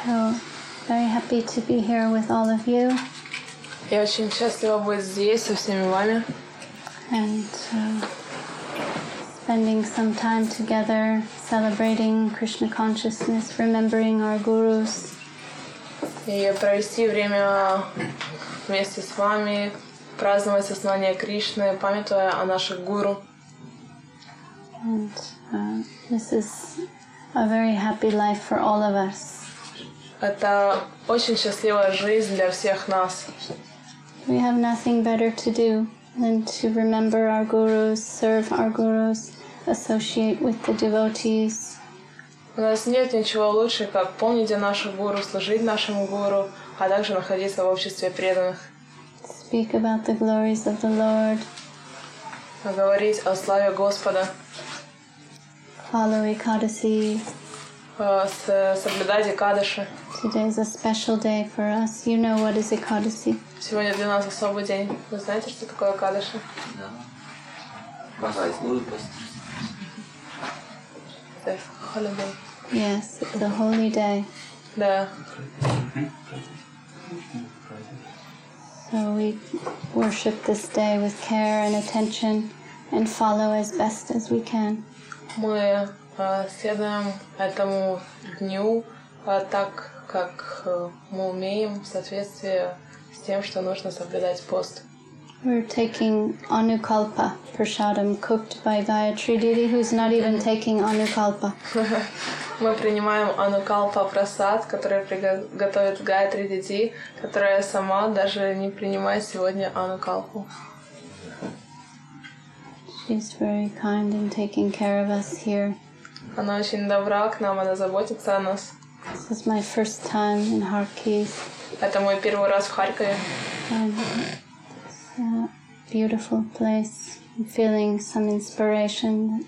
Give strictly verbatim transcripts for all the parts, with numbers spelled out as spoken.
So, very happy to be here with all of you. Я очень счастлива быть здесь со всеми вами. And uh, spending some time together, celebrating Krishna consciousness, remembering our gurus. И провести время вместе с вами, праздновать сознание Кришны, памятуя о наших гуру. And uh, this is a very happy life for all of us. Это очень счастливая жизнь для всех нас. We have nothing better to do than to remember our gurus, serve our gurus, associate with the devotees. У нас нет ничего лучше, как помнить о наших гуру, служить нашему гуру, а также находиться в обществе преданных. Speak about the glories of the Lord. Говорить о славе Господа. Follow Ekadasi. Соблюдать Экадаши. Today is a special day for us. You know what is Ekadasi? Сегодня для нас особый день. Вы знаете, что такое Экадаши? Да. Божественный пост. Это holiday. Yes, it's a holy day. Да. So we worship this day with care and attention and follow as best as we can. Мы uh, следуем этому дню uh, так, как uh, мы умеем, в соответствии с тем, что нужно соблюдать пост. We're taking Anukalpa Prashadam cooked by Gayatri Didi, who's not even taking Anukalpa. Мы принимаем Анукалпа Прасад, который приготовит Гайатри Диди, которая сама даже не принимает сегодня Анукалпу. She's very kind in taking care of us here. Она очень добра к нам, она заботится о нас. This is my first time in Kharkiv. Это мой первый раз в Харькове. And it's a beautiful place. I'm feeling some inspiration.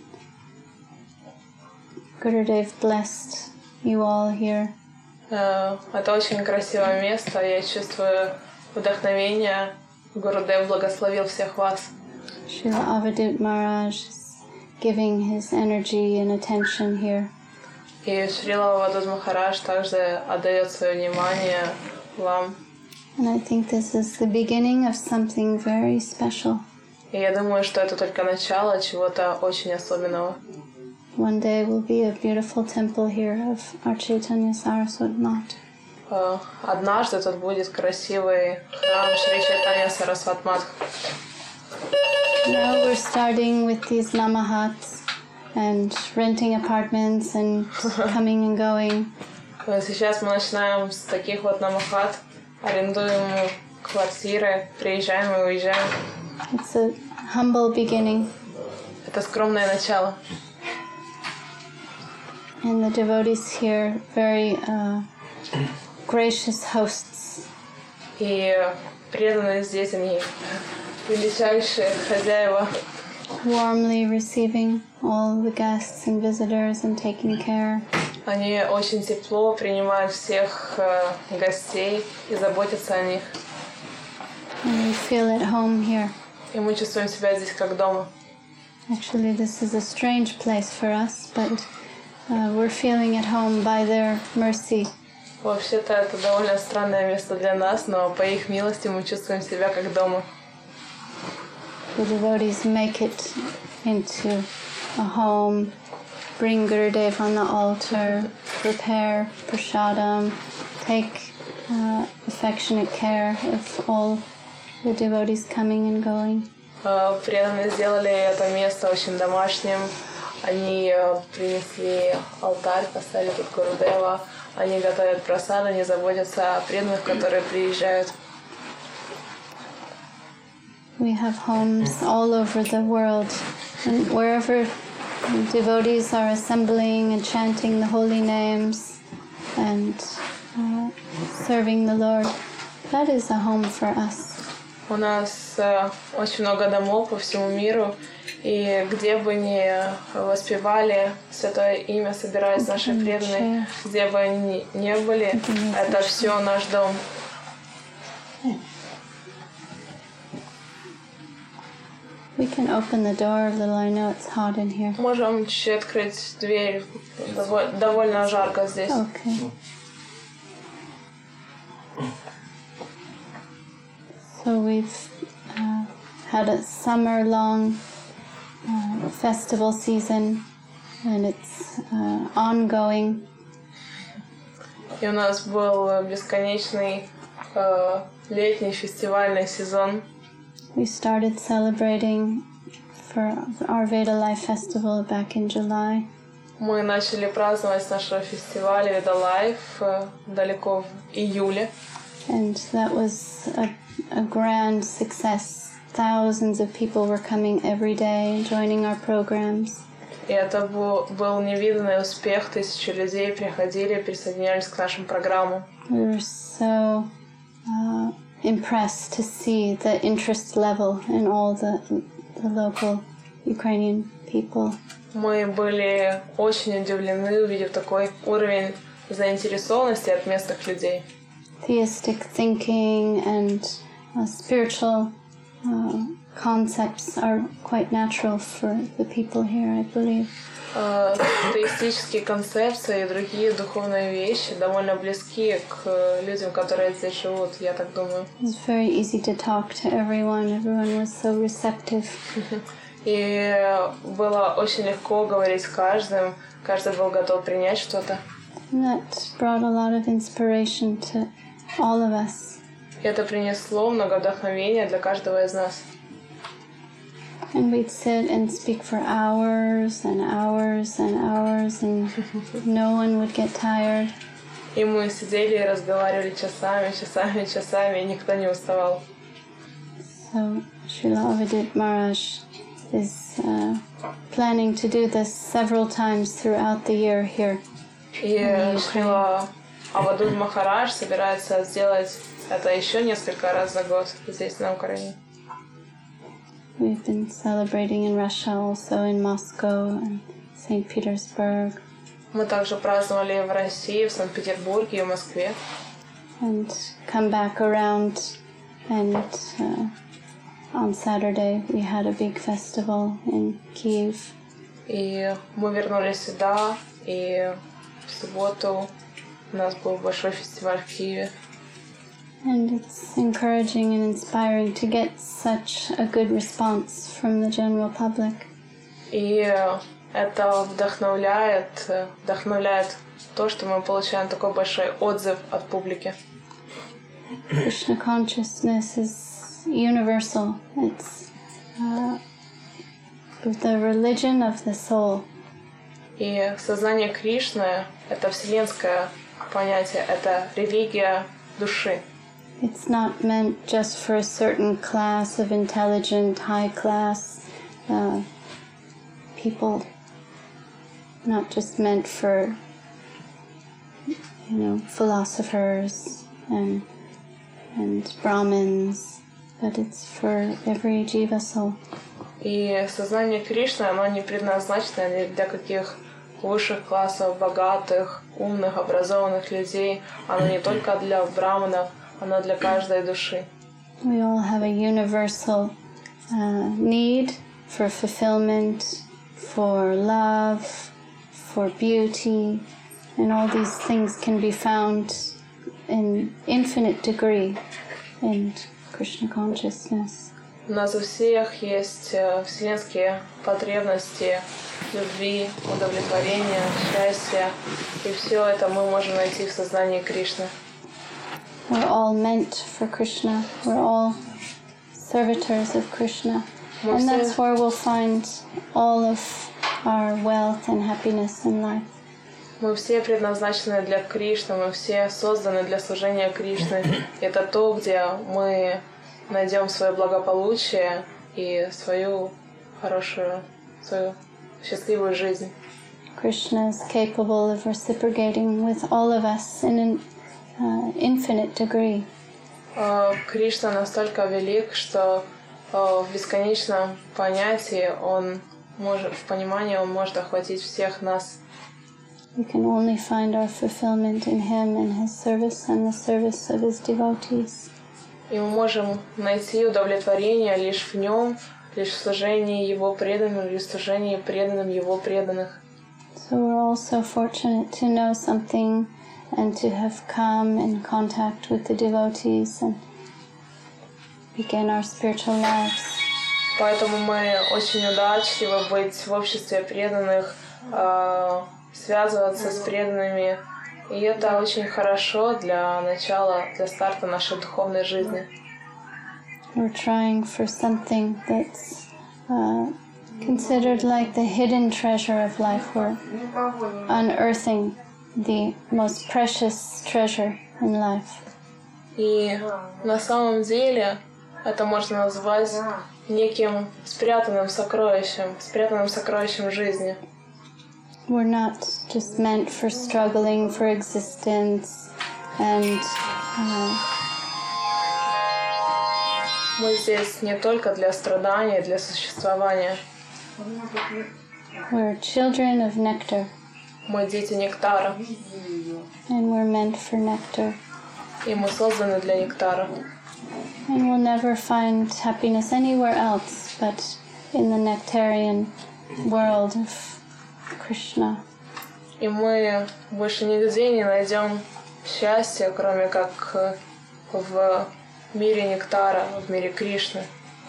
Gurudev blessed you all here. Это очень красивое место. Я чувствую вдохновение. Гурудев благословил всех вас. Srila Avadut Maharaj is giving his energy and attention here. И Шрила Авадут Махарадж также отдает свое внимание вам. And I think this is the beginning of something very special. И я думаю, что это только начало чего-то очень особенного. One day will be a beautiful temple here of our Chaitanya Saraswati Mat. Однажды тут будет красивый храм Шри Чайтанья Сарасвати Мат. Now we're starting with these namahats and renting apartments and coming and going. Сейчас мы начинаем с таких вот намахат, арендуем квартиры, приезжаем и уезжаем. It's a humble beginning. Это скромное начало. And the devotees here, very uh, gracious hosts. И преданные здесь они величайшие хозяева. Warmly receiving all the guests and visitors and taking care. Они очень тепло принимают всех uh, гостей и заботятся о них. And we feel at home here. И мы чувствуем себя здесь как дома. Actually, this is a strange place for us, but uh, we're feeling at home by their mercy. Вообще-то это довольно странное место для нас, но по их милости мы чувствуем себя как дома. The devotees make it into a home, bring Gurudev on the altar, prepare prasadam, take uh, affectionate care of all the devotees coming and going. Преданные сделали это место очень домашним. Они принесли алтарь, поставили тут Гурудева. Они готовят прасад, они заботятся о преданных, которые приезжают. We have homes all over the world, and wherever devotees are assembling and chanting the holy names and uh, serving the Lord, that is a home for us. У нас uh, очень много домов по всему миру, и где бы ни воспевали Святое Имя, собираясь наши преданные, где бы они ни были, это все наш дом. We can open the door a little. I know it's hot in here. Можем чуть-чуть открыть дверь. Довольно жарко здесь. Okay. So we've uh, had a summer-long uh, festival season, and it's uh, ongoing. И у нас был бесконечный э, летний фестивальный сезон. We started celebrating for our Veda Life Festival back in July. Мы начали праздновать с нашего фестиваля Veda Life э, далеко в июле. And that was a, a grand success. Thousands of people were coming every day, joining our programs. И это был, был невиданный успех. Тысячи людей приходили, присоединялись к нашим программам. We were so uh, impressed to see the interest level in all the, the local Ukrainian people. Мы были очень удивлены, увидев такой уровень заинтересованности от местных людей. Theistic thinking and uh, spiritual uh, concepts are quite natural for the people here, I believe. Uh, теистические концепции и другие духовные вещи довольно близки к людям, которые здесь живут, я так думаю. It was very easy to talk to everyone. Everyone was so receptive. И было очень легко говорить с каждым, каждый был готов принять что-то. And that brought a lot of inspiration to all of us. И это принесло много вдохновения для каждого из нас. And we'd sit and speak for hours and hours and hours, and no one would get tired. И мы сидели и разговаривали часами, часами, часами, и никто не уставал. So Srila Avadut Maharaj is uh, planning to do this several times throughout the year here. И Шрила Авадут Махарадж собирается сделать это еще несколько раз за год здесь, на Украине. We've been celebrating in Russia, also in Moscow and Saint Petersburg. Мы также праздновали в России, в Санкт-Петербурге и в Москве. And come back around, and uh, on Saturday we had a big festival in Kyiv. И мы вернулись сюда, и в субботу у нас был большой фестиваль в Киеве. And it's encouraging and inspiring to get such a good response from the general public. И это вдохновляет, вдохновляет то, что мы получаем такой большой отзыв от публики. Krishna consciousness is universal. It's uh, the religion of the soul. И сознание Кришны — это вселенское понятие, это религия души. It's not meant just for a certain class of intelligent, high-class uh, people. Not just meant for, you know, philosophers and and Brahmins, but it's for every jiva soul. И сознание Кришны, оно не предназначено ни для каких высших классов, богатых, умных, образованных людей. Оно не только для браманов, оно для каждой души. We all have a universal uh, need for fulfillment, for love, for beauty, and all these things can be found in infinite degree in Krishna consciousness. У нас у всех есть вселенские потребности любви, удовлетворения, счастья, и все это мы можем найти в сознании Кришны. We're all meant for Krishna. We're all servitors of Krishna. And that's where we'll find all of our wealth and happiness in life. Мы все предназначены для Кришны, мы все созданы для служения Кришны. Это то, где мы найдем свое благополучие и свою хорошую, свою счастливую жизнь. Krishna is capable of reciprocating with all of us in an uh, infinite degree. Кришна настолько велик, что в бесконечном понятии он может, в понимании он может охватить всех нас. We can only find our fulfillment in Him and His service and the service of His devotees. И мы можем найти удовлетворение лишь в Нем, лишь в служении Его преданным, лишь в служении преданным Его преданных. So we're also fortunate to know something and to have come in contact with the devotees and begin our spiritual lives. Поэтому мы очень удачливы быть в обществе преданных, э, связываться с преданными. И это очень хорошо для начала, для старта нашей духовной жизни. We're trying for something that's uh, considered like the hidden treasure of life. We're unearthing the most precious treasure in life. И на самом деле это можно назвать неким спрятанным сокровищем, спрятанным сокровищем жизни. We're not just meant for struggling for existence and uh, Мы здесь не только для страдания, для существования. we're children of nectar, Мы дети нектара, and we're meant for nectar. и мы созданы для нектара. And we'll never find happiness anywhere else but in the nectarian world of Krishna. И мы больше нигде не найдем счастья, кроме как в мире нектара, в мире Кришны.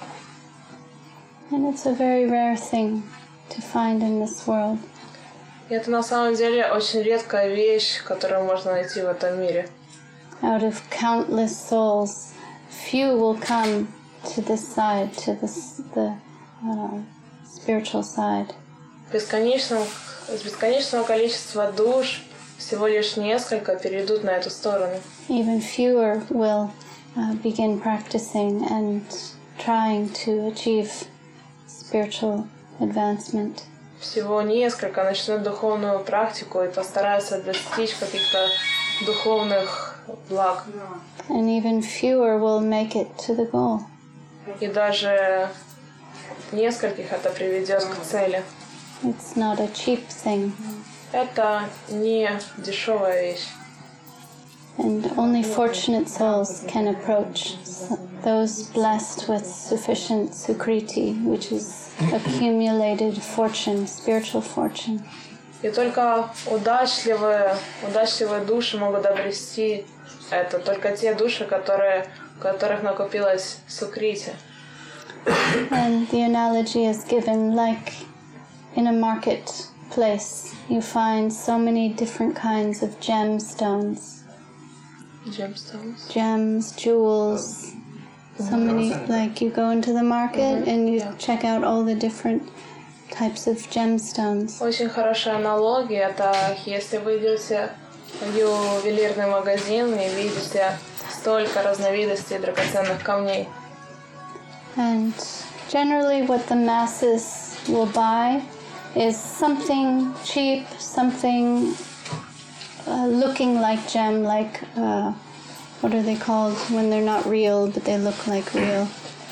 And it's a very rare thing to find in this world. И это на самом деле очень редкая вещь, которую можно найти в этом мире. Out of countless souls, few will come to this side, to this, the uh, spiritual side. Бесконечным, из бесконечного количества душ всего лишь несколько перейдут на эту сторону. Even fewer will uh, begin practicing and trying to achieve spiritual advancement. Всего несколько начнут духовную практику и постараются достичь каких-то духовных благ. And even fewer will make it to the goal. И даже нескольких это приведет к цели. It's not a cheap thing. Это не дешевая вещь. And only fortunate souls can approach those blessed with sufficient sukriti, which is accumulated fortune, spiritual fortune. И только удачливые, удачливые души могут обрести это. Только те души, которые, у которых накопилось сукрити. And the analogy is given like in a marketplace, you find so many different kinds of gemstones. Gemstones. Gems, jewels, so many, like you go into the market and you check out all the different types of gemstones. Очень хорошая аналогия. Это если вы идете в ювелирный магазин и видите столько разновидностей драгоценных камней. And generally what the masses will buy is something cheap, something uh, looking like gem, like, uh, what are they called when they're not real, but they look like real?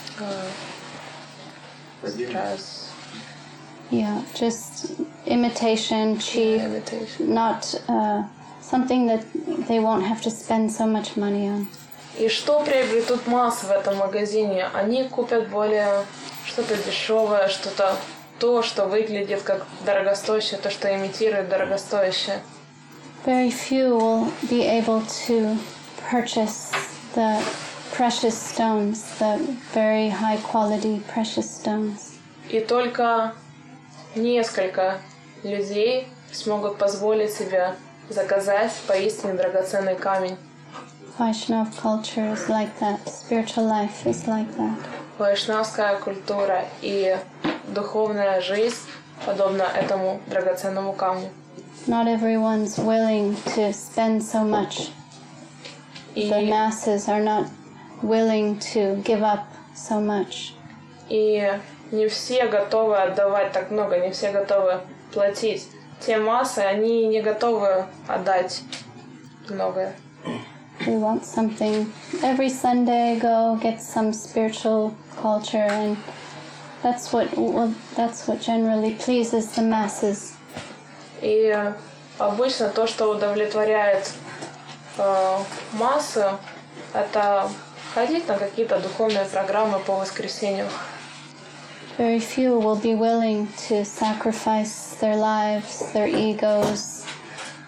Раз. Yeah, just imitation, cheap, Imitation. not uh, something that they won't have to spend so much money on. И что приобретут массы в этом магазине? Они купят более что-то дешевое, что-то то, что выглядит как дорогостоящее, то, что имитирует дорогостоящее. Very few will be able to purchase the precious stones, the very high quality precious stones. И только несколько людей смогут позволить себе заказать поистине драгоценный камень. Vaishnav culture is like that. Spiritual life is like that. Вайшнавская культура и духовная жизнь подобна этому драгоценному камню. Not everyone's willing to spend so much. И, The masses are not willing to give up so much. и не все готовы отдавать так много, не все готовы платить. Те массы, они не готовы отдать многое. We want something. Every Sunday, go get some spiritual culture, and that's what well, that's what generally pleases the masses. И обычно то, что удовлетворяет э, массы, это ходить на какие-то духовные программы по воскресенью. Very few will be willing to sacrifice their lives, their egos,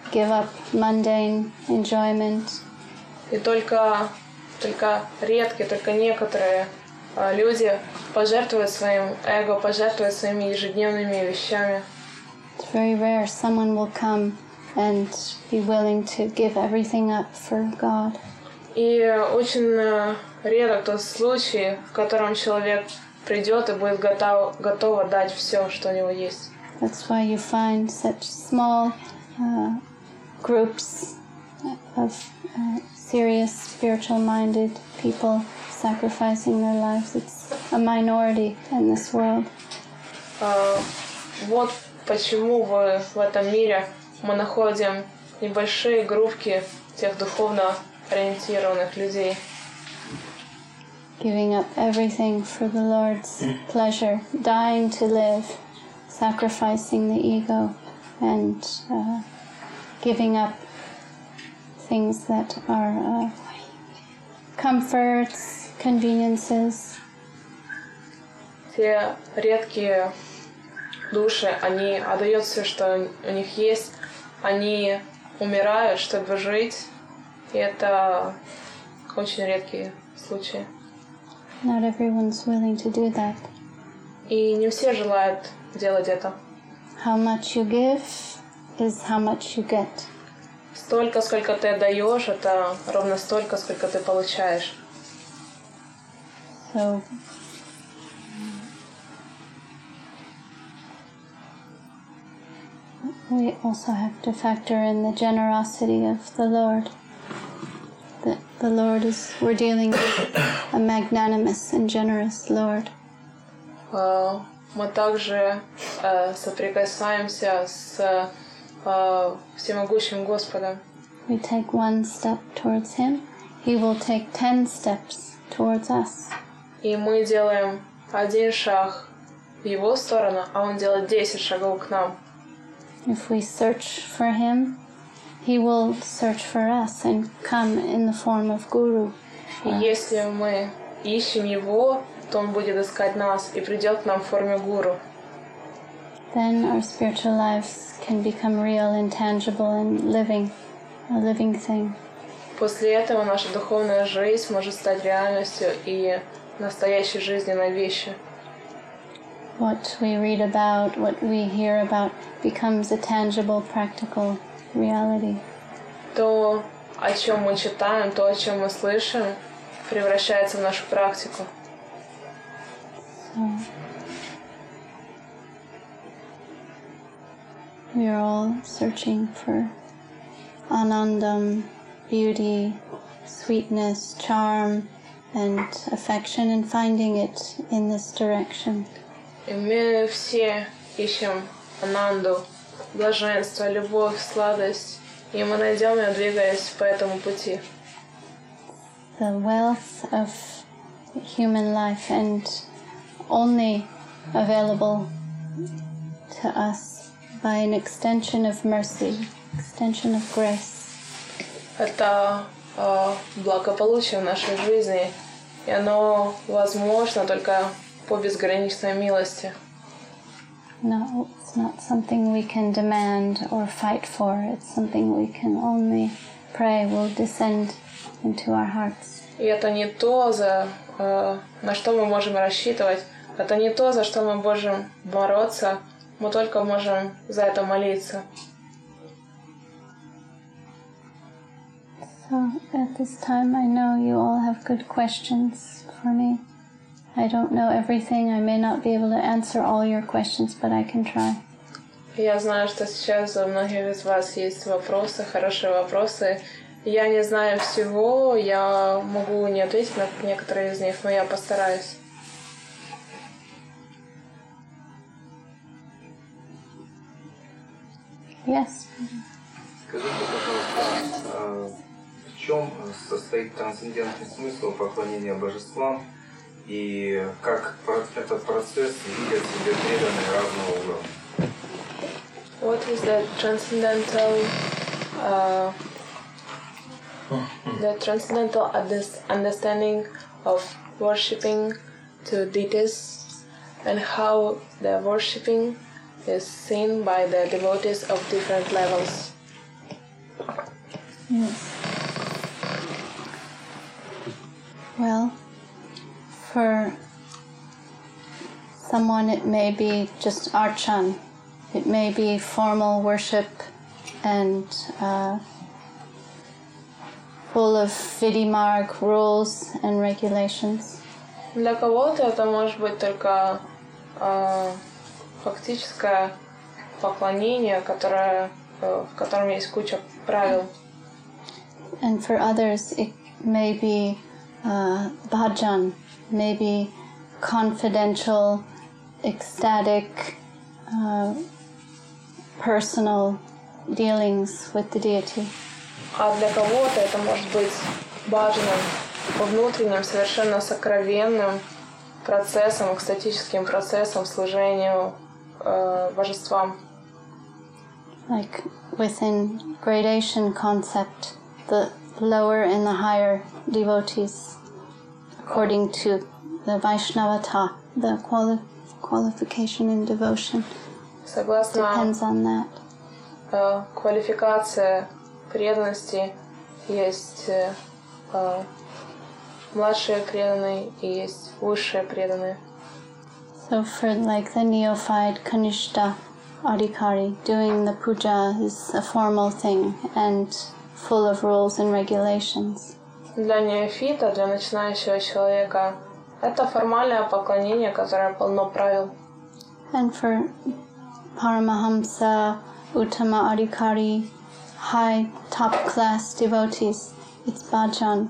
give up mundane enjoyment. И только, только редкие, только некоторые а, люди пожертвуют своим эго, пожертвуют своими ежедневными вещами. It's very rare someone will come and be willing to give everything up for God. И очень э, редок тот случай, в котором человек придет и будет готов, готов отдать все, что у него есть. That's why you find such small uh, groups of uh, serious, spiritual-minded people sacrificing their lives. It's a minority in this world. А, вот почему в, в этом мире мы находим небольшие группки тех духовно ориентированных людей. Giving up everything for the Lord's pleasure, dying to live, sacrificing the ego, and uh, giving up things that are uh, comforts, conveniences. Те редкие души, они отдают все, что у них есть, они умирают, чтобы жить, и это очень редкие случаи. Not everyone's willing to do that. И не все желают делать это. How much you give is how much you get. Столько, сколько ты отдаешь, это ровно столько, сколько ты получаешь. So we also have to factor in the generosity of the Lord. The, the Lord is, we're dealing with a magnanimous and generous Lord. Uh, мы также uh, соприкасаемся с uh, всемогущим Господом. We take one step towards Him, He will take ten steps towards us. И мы делаем один шаг в Его сторону, а Он делает десять шагов к нам. If we search for Him, He will search for us and come in the form of Guru. И если мы ищем Его, то Он будет искать нас и придет к нам в форме гуру. Then our spiritual lives can become real, intangible, and living, a living thing. После этого наша духовная жизнь может стать реальностью и настоящей жизненной вещью. What we read about, what we hear about, becomes a tangible, practical reality. То, о чем мы читаем, то, о чем мы слышим, превращается в нашу практику. So, we are all searching for anandam, beauty, sweetness, charm, and affection, and finding it in this direction. И мы все ищем ананду, блаженство, любовь, сладость, и мы найдем ее, двигаясь по этому пути. The wealth of human life and only available to us by an extension of mercy, extension of grace. Это э, благополучие в нашей жизни, и оно возможно только по безграничной милости. No, it's not something we can demand or fight for. It's something we can only pray will descend into our hearts. И это не то, за, э, на что мы можем рассчитывать. Это не то, за что мы можем бороться. Мы только можем за это молиться. So at this time, I know you all have good questions for me. I don't know everything. I may not be able to answer all your questions, but I can try. Я знаю, что сейчас у многих из вас есть вопросы, хорошие вопросы. Я не знаю всего, я могу не ответить на некоторые из них, но я постараюсь. Yes. Скажите, пожалуйста, в чем состоит трансцендентный смысл поклонения божествам и как этот процесс видят себе преданные разного уровня? What is the transcendental, uh, the transcendental understanding of worshipping to deities, and how the worshipping is seen by the devotees of different levels? Yes. Well, for someone it may be just archan. It may be formal worship and uh, full of vidimarg, rules and regulations. Для кого-то это может быть только э, фактическое поклонение, которое, э, в котором есть куча правил. And for others it may be uh, bhajan, maybe confidential, ecstatic, uh, personal dealings with the deity. А для кого-то это может быть баджаном, внутренним, совершенно сокровенным процессом, экстатическим процессом служению э, божествам. Like within gradation concept, the lower and the higher devotees, according to the Vaishnavata, the quali- qualification in devotion, Согласно depends on that. э, квалификации преданности есть э, э, младшие преданные и есть высшие преданные. So for like the neophyte Kanishta Adhikari, doing the puja is a formal thing and full of rules and regulations. Для неофита, для начинающего человека, это формальное поклонение, которое полно правил. And for Paramahamsa, Uttama Adhikari, high top class devotees, it's bhajan.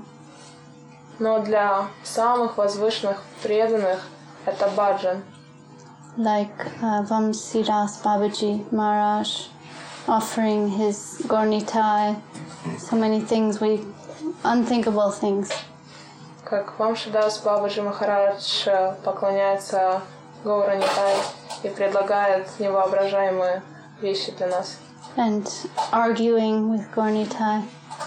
Но для самых возвышенных преданных это баджан. Like uh, Vamsidas Babaji Maharaj offering his Gornitai, so many things, we unthinkable things. Как Вамшидас Бабаджи Махарадж поклоняется Гауранитай и предлагает невоображаемые вещи для нас. And arguing with Gornitai.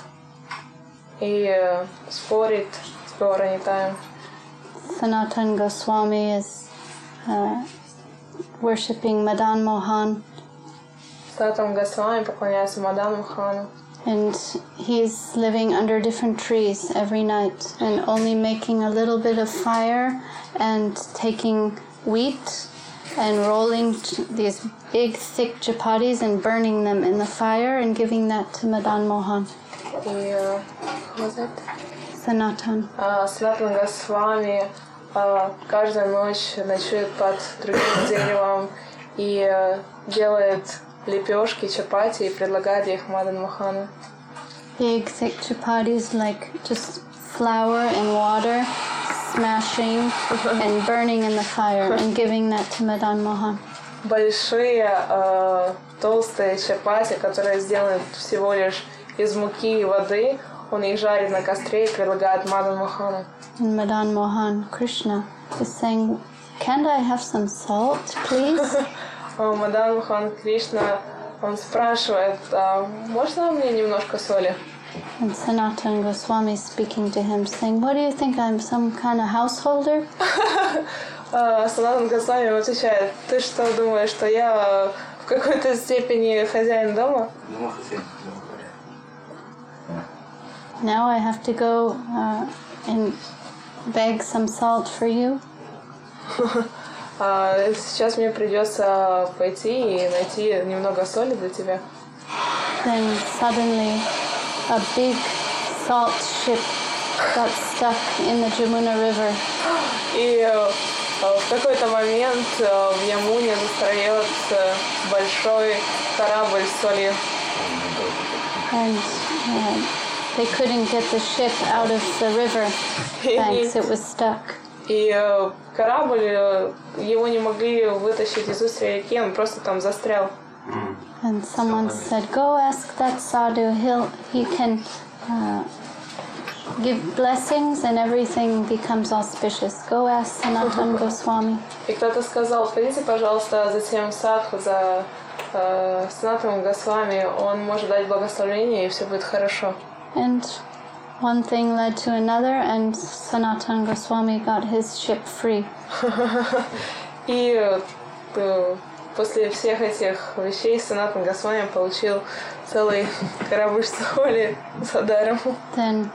И э, спорит с Гауранитаем. Sanatan Goswami is uh, worshipping Madan Mohan, Санатан Госвами поклоняется Мадан Мохану. and he's living under different trees every night and only making a little bit of fire and taking wheat and rolling t- these big thick chapatis and burning them in the fire and giving that to Madan Mohan. И э, what was it? Sanatan. А, Санатан Госвами а, каждую ночь ночует под другим деревом и э, делает лепешки, чапати и предлагает их Мадан Мохану. Big thick chapatis, like just flour and water, smashing and burning in the fire and giving that to Madan Mohan. Большие э, толстые чапати, которые сделаны всего лишь из муки и воды, он их жарит на костре и предлагает Мадан Мохану. And Madan Mohan, Krishna, is saying, "Can't I have some salt, please?" А Мадан Мохан Кришна, он спрашивает, а можно мне немножко соли? And Sanatan Goswami speaking to him, saying, "What do you think? I'm some kind of householder?" А Санатан Госвами ему отвечает, ты что думаешь, что я в какой-то степени хозяин дома? Now I have to go uh, and beg some salt for you. А сейчас мне придется пойти и найти немного соли для тебя. Then suddenly a big salt ship got stuck in the Jamuna River. И э, в какой-то момент э, в Ямуне застроил большой корабль с солью. And uh, they couldn't get the ship out of the river banks. It was stuck. И э, корабль, э, его не могли вытащить из устья реки, он просто там застрял. And someone said, "Go ask that sadhu. He'll he can uh, give blessings and everything becomes auspicious. Go ask Sanatan Goswami." И кто-то сказал, сходите, пожалуйста, за тем садху, за э, Санатаном Госвами, он может дать благословение, и все будет хорошо. And one thing led to another, and Sanatan Goswami got his ship free. И э, после всех этих вещей Санатан Госвами получил целый корабль соли за даром. Then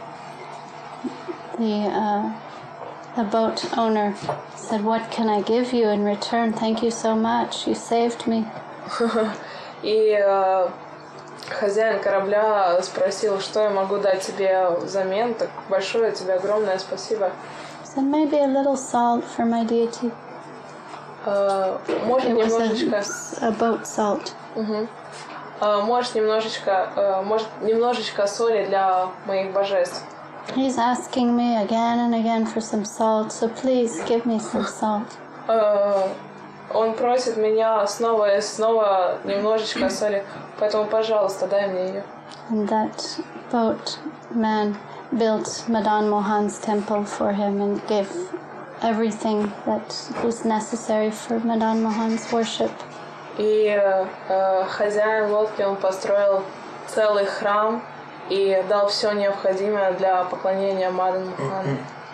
the uh, the boat owner said, "What can I give you in return? Thank you so much. You saved me." И э, хозяин корабля спросил, что я могу дать тебе взамен. Так большое тебе огромное спасибо. He said, "Maybe a little salt for my deity." Э, может It was немножечко, a, a boat salt. Мгм. Э, может немножечко, э, может немножечко соли для моих божеств. He's asking me again and again for some salt, so please give me some salt. Э, Он просит меня снова и снова немножечко соли, поэтому, пожалуйста, дай мне ее. And that boat man built Madan Mohan's temple for him and gave everything that was necessary for Madan Mohan's worship. И э, хозяин лодки, он построил целый храм и дал все необходимое для поклонения Мадан Мохану.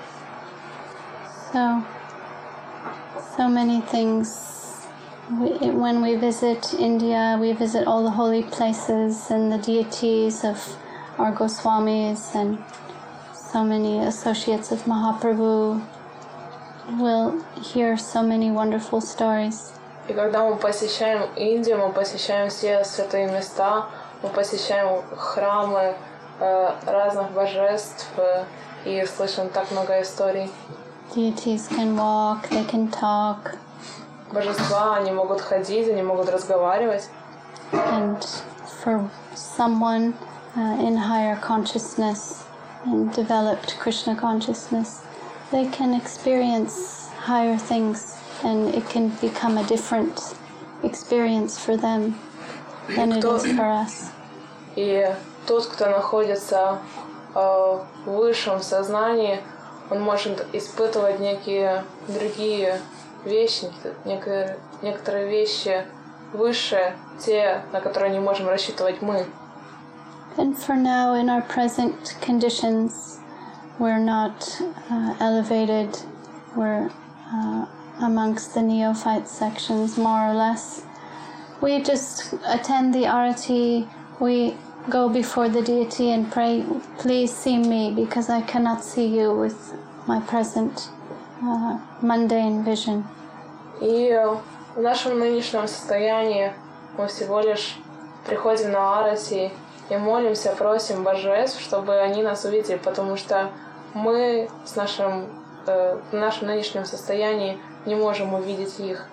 So, so many things. We, when we visit India, we visit all the holy places and the deities of our Goswamis and so many associates of Mahaprabhu. We'll hear so many wonderful stories. И когда мы посещаем Индию, мы посещаем все святые места, мы посещаем храмы э, разных божеств э, и слышим так много историй. Deities can walk, they can talk. Божества, они могут ходить, они могут разговаривать. And for someone uh, in higher consciousness and developed Krishna consciousness, they can experience higher things and it can become a different experience for them than it is for us. И тот, кто находится э, в высшем сознании, он может испытывать некие другие вещи, некие, некоторые вещи выше, те, на которые не можем рассчитывать мы. And for now, in our present conditions, we're not uh, elevated. We're uh, amongst the neophyte sections, more or less. We just attend the arati. We go before the deity and pray, "Please see me, because I cannot see you with my present uh, mundane vision." И в нашем нынешнем состоянии мы всего лишь приходим на арати и молимся, просим божеств, чтобы они нас увидели, потому что мы с нашим, э, в нашем нынешнем состоянии не можем увидеть их.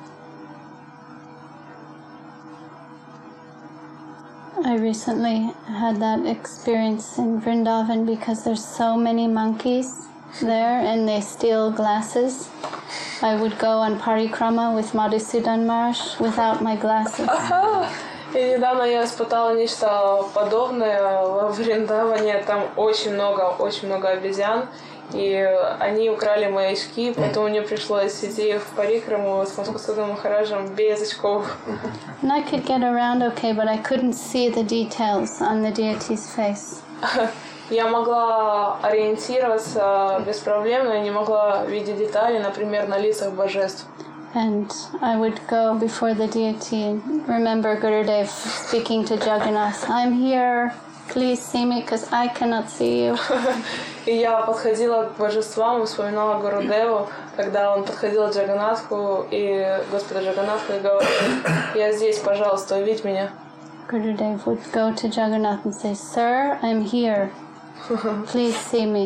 I recently had that experience in Vrindavan because there's so many monkeys there and they steal glasses. I would go on parikrama with Madhusudan Maharaj without my glasses. И недавно я испытала нечто подобное во Вриндаване. Там очень много, очень много обезьян. И они украли мои очки, поэтому мне пришлось идти в парикраму с Мадхусудом Махараджем без очков. And I could get around okay, but I couldn't see the details on the deity's face. Я могла ориентироваться без проблем, но я не могла видеть детали, например, на лицах божеств. And I would go before the deity and remember Gurudev speaking to Jagannath, "I'm here, please see me, because I cannot see you." И я подходила к божествам и вспоминала Гурудеву, когда он подходил к Джаганнатху и Господу Джаганнатху и говорил: "Я здесь, пожалуйста, увидь меня." Gurudev would go to Jagannath and say, "Sir, I'm here. Please see me."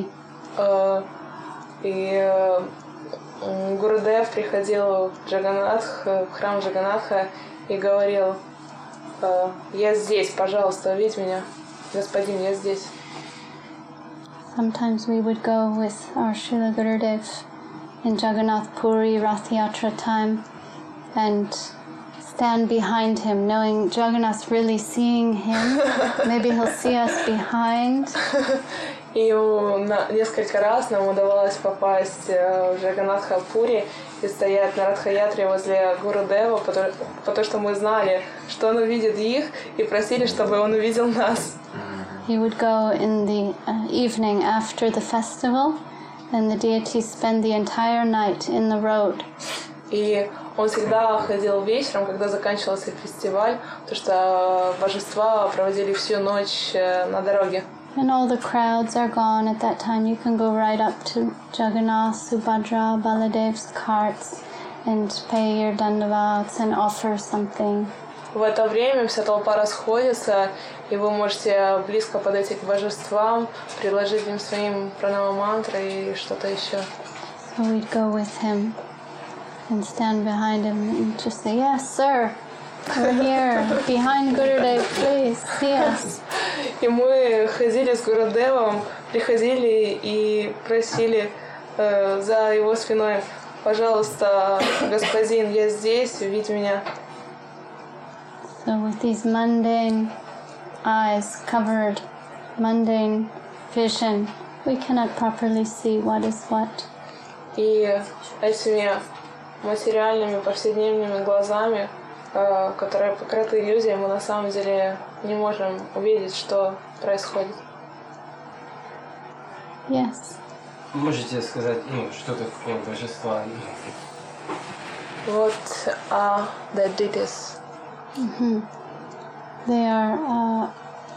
И Гурудев приходил в Джаганнатх, в храм Джаганнатха и говорил: "Я здесь, пожалуйста, увидь меня, господин, я здесь." Sometimes we would go with our Srila Gurudev in Jagannath Puri Rath Yatra time and stand behind him, knowing Jagannath's really seeing him. Maybe he'll see us behind. И несколько раз нам удавалось попасть в Джаганнатха Пури и стоять на Радха-ятре возле Гурудева, потому, потому что мы знали, что он увидит их, и просили, чтобы он увидел нас. He would go in the uh, evening after the festival, and the deities spend the entire night in the road. И Он всегда ходил вечером, когда заканчивался фестиваль, потому что божества проводили всю ночь на дороге. And all the crowds are gone at that time. You can go right up to Jagannath, Subhadra, Baladev's carts and pay your dandavats and offer something. В это время вся толпа расходится, и вы можете близко подойти к божествам, предложить им своим пранама-мантры и что-то еще. So we'd go with him and stand behind him and just say, yes, sir, we're here, behind Gurudev, please, see us. И мы ходили с Гурудевом, приходили и просили э, за его спиной, пожалуйста, господин, я здесь, увидь меня. So with these mundane eyes covered, mundane vision, we cannot properly see what is what. И этими материальными повседневными глазами, э, которые покрыты иллюзией, мы на самом деле не можем увидеть, что происходит. Yes. Можете сказать, ну, что такое божества? Вот uh, the deities. Mm-hmm. They are uh,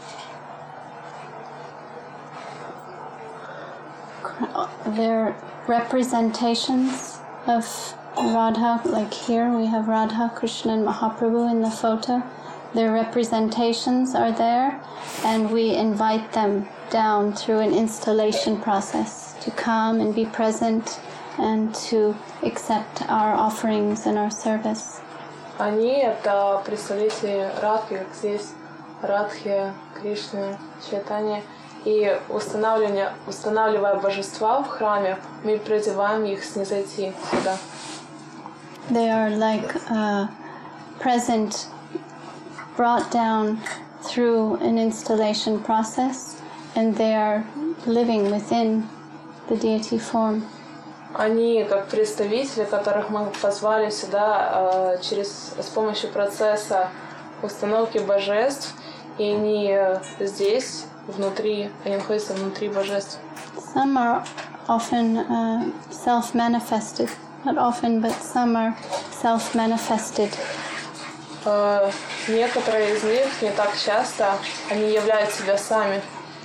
they're representations of Radha. Like here we have Radha, Krishna and Mahaprabhu in the photo. Their representations are there, and we invite them down through an installation process to come and be present and to accept our offerings and our service. Они — это представители Радхи, как здесь Радхи, Кришны, Чайтанья. И устанавливая, устанавливая божества в храме, мы призываем их снизойти сюда. They are like uh, present, brought down through an installation process, and they are living within the deity form. Они как представители, которых мы позвали сюда э, через, с помощью процесса установки божеств, и они здесь, внутри, они находятся внутри божеств. Some are often uh, self-manifested, not often, but some are self-manifested. Э, некоторые из них, не так часто, они являют себя сами.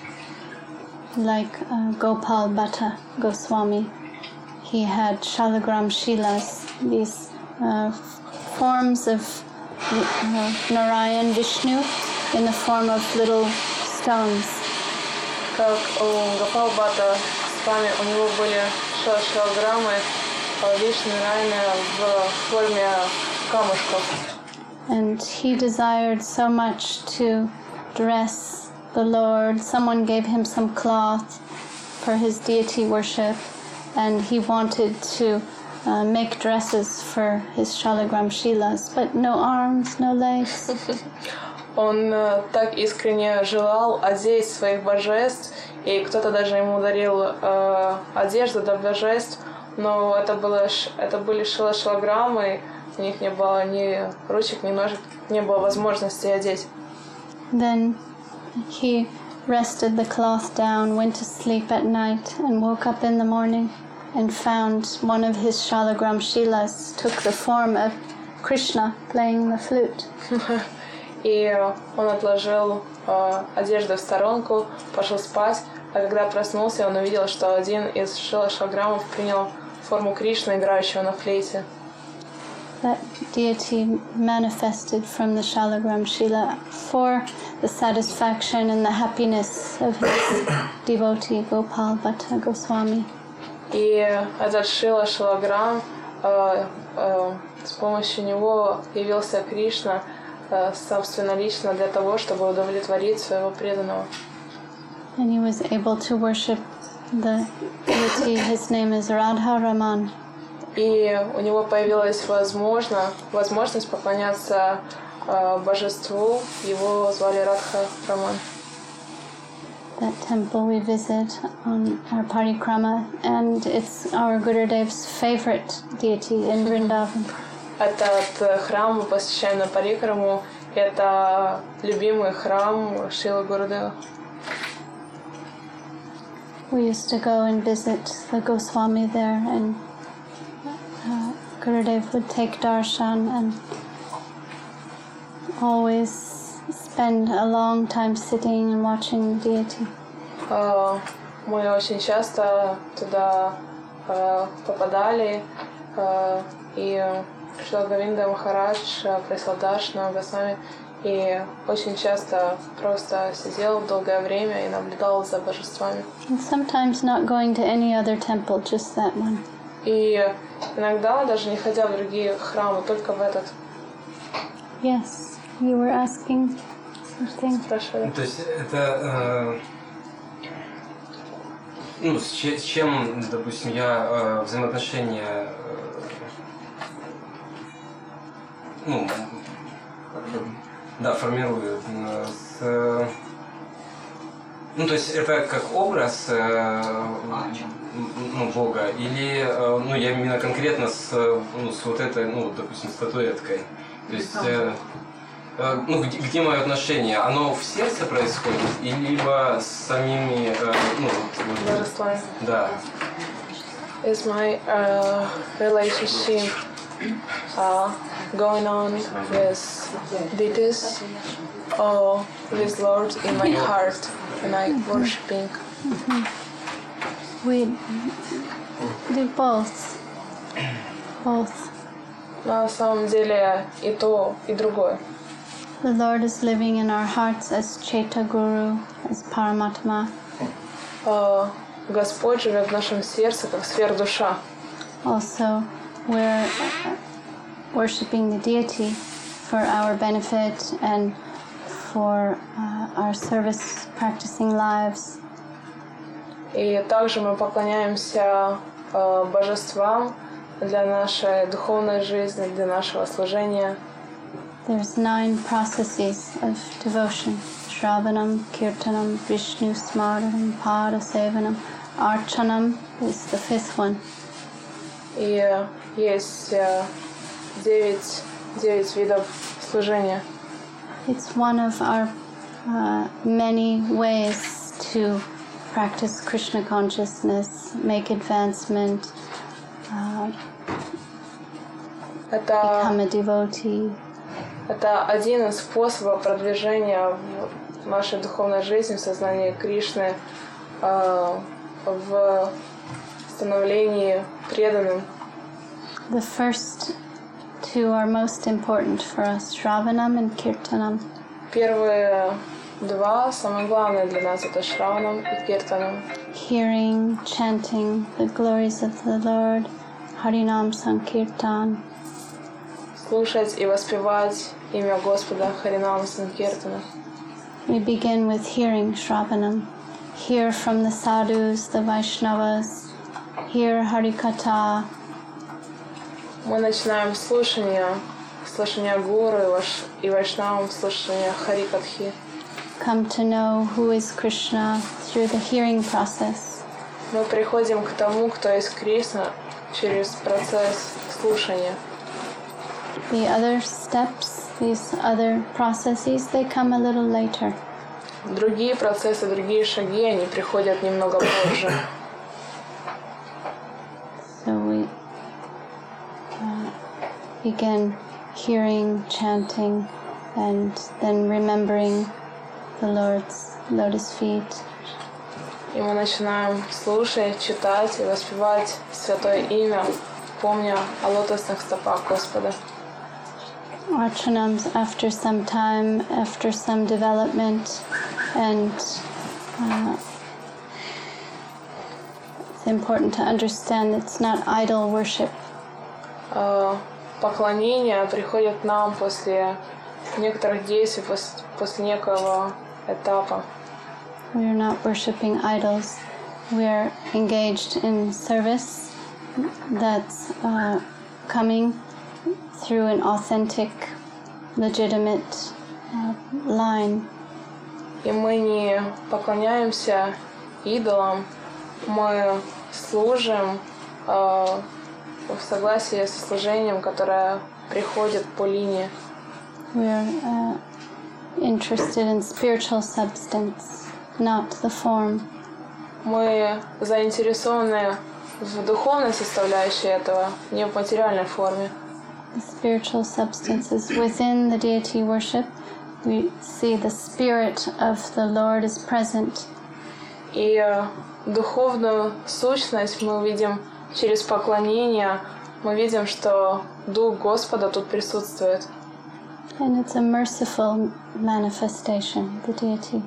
Like uh, Gopal Bhatta Goswami. He had Shalagram Shilas, these uh, forms of uh, Narayan Vishnu in the form of little stones. Как у Гопал Бхатта с вами, у него были шалограммы Вишну Нараяна в форме камушков. And he desired so much to dress the Lord. Someone gave him some cloth for his deity worship. And he wanted to uh, make dresses for his Shalagram Shilas, but no arms, no legs. Он uh, так искренне желал одеть своих божеств, и кто-то даже ему дарил uh, одежду для божеств, но это, было, это были шилошилограммы, у них не было ни ручек, ни ножек, не было возможности одеть. Then he rested the cloth down, went to sleep at night, and woke up in the morning and found one of his Shalagram Shilas took the form of Krishna playing the flute. И он отложил э, одежду в сторонку, пошел спать, а когда проснулся, он увидел, что один из шилошилограммов принял форму Кришны, играющего на флейте. That deity manifested from the Shalagram Shila for the satisfaction and the happiness of his devotee Gopal Bhatta Goswami. И этот шила-шилограмм, э, э, с помощью него явился Кришна э, собственнолично для того, чтобы удовлетворить своего преданного. And he was able to worship the deity. His name is Radha Raman. И у него появилась возможно, возможность поклоняться э, божеству. Его звали Радха Раман. That temple we visit on our parikrama, and it's our Gurudev's favorite deity in Vrindavan. Этот храм мы посещаем на парикраму. Это любимый храм Шрилы Гурудева. We used to go and visit the Goswami there, and uh, Gurudev would take darshan and always spend a long time sitting and watching the deity. Uh, мы очень часто туда uh, попадали, uh, и Шрила Говинда Махарадж прислал даршану Госвами, и очень часто просто сидел долгое время и наблюдал за божествами. And sometimes not going to any other temple, just that one. И иногда даже не ходя в другие храмы, только в этот. Yes, you were asking something. Спрашивали. То есть это... э, ну, с, че- с чем, допустим, я э, взаимоотношения... э, ну, да, формирую. э, С, э, ну, то есть это как образ э, м, ну, Бога, или э, ну, я именно конкретно с, э, ну, с вот этой, ну, допустим, статуэткой. То есть, э, э, ну, где, где мое отношение? Оно в сердце происходит, и либо с самими, э, ну, вот, вот, Божествами. да. Is my uh, relationship uh, going on with deities or with Lord in my heart when I worshiping? We do both. Both. На самом деле и то, и другое. The Lord is living in our hearts as Chaita Guru, as Paramatma. Uh, Господь живет в нашем сердце, как сверхдуша. Also, we're uh, worshipping the deity for our benefit and for uh, our service practicing lives. И также мы поклоняемся э, божествам для нашей духовной жизни, для нашего служения. There's nine processes of devotion: Shravanam, Kirtanam, Vishnu Smaranam, Padasevanam. Archanam is the fifth one. И есть э, девять, девять видов служения. It's one of our uh, many ways to practice Krishna consciousness, make advancement, uh, Это, become a devotee. это один из способов продвижения в нашей духовной жизни, в сознании Кришны, э, в становлении преданным. The first two are most important for us, Shravanam and Kirtanam. Первые два самые главные для нас — это Шраванам и Киртанам. Hearing, chanting the glories of the Lord, Harinam Sankirtan. Слушать и воспевать имя Господа Харинам Санкиртана. We begin with hearing Shravanam. Hear from the sadhus, the Vaishnavas. Hear Harikatha. Мы начинаем слушание, слушание Гуру и, ваш, и Вайшнавам, слушание Харикатхи. Come to know who is Krishna through the hearing process. Мы приходим к тому, кто есть Кришна, через процесс слушания. The other steps, these other processes, they come a little later. Другие процессы, другие шаги, они приходят немного позже. So we uh, begin hearing, chanting, and then remembering the Lord's lotus feet. И мы начинаем слушать, читать и воспевать Святое Имя, помня о лотосных стопах Господа. Archanams after some time, after some development, and uh, it's important to understand it's not idol worship. Э, Поклонение приходит нам после некоторых действий, пос- после некого этапа. We are not worshiping idols. We are engaged in service that's uh, coming through an authentic, legitimate uh, line. И мы не поклоняемся идолам, мы служим э, в согласии со служением, которое приходит по линии. We are uh, interested in spiritual substance, not the form. Мы заинтересованы в духовной составляющей этого, не в материальной форме. The spiritual substances within the deity worship, we see the spirit of the Lord is present. И духовную сущность мы видим через поклонение, мы видим, что Дух Господа тут присутствует. And it's a merciful manifestation, the deity.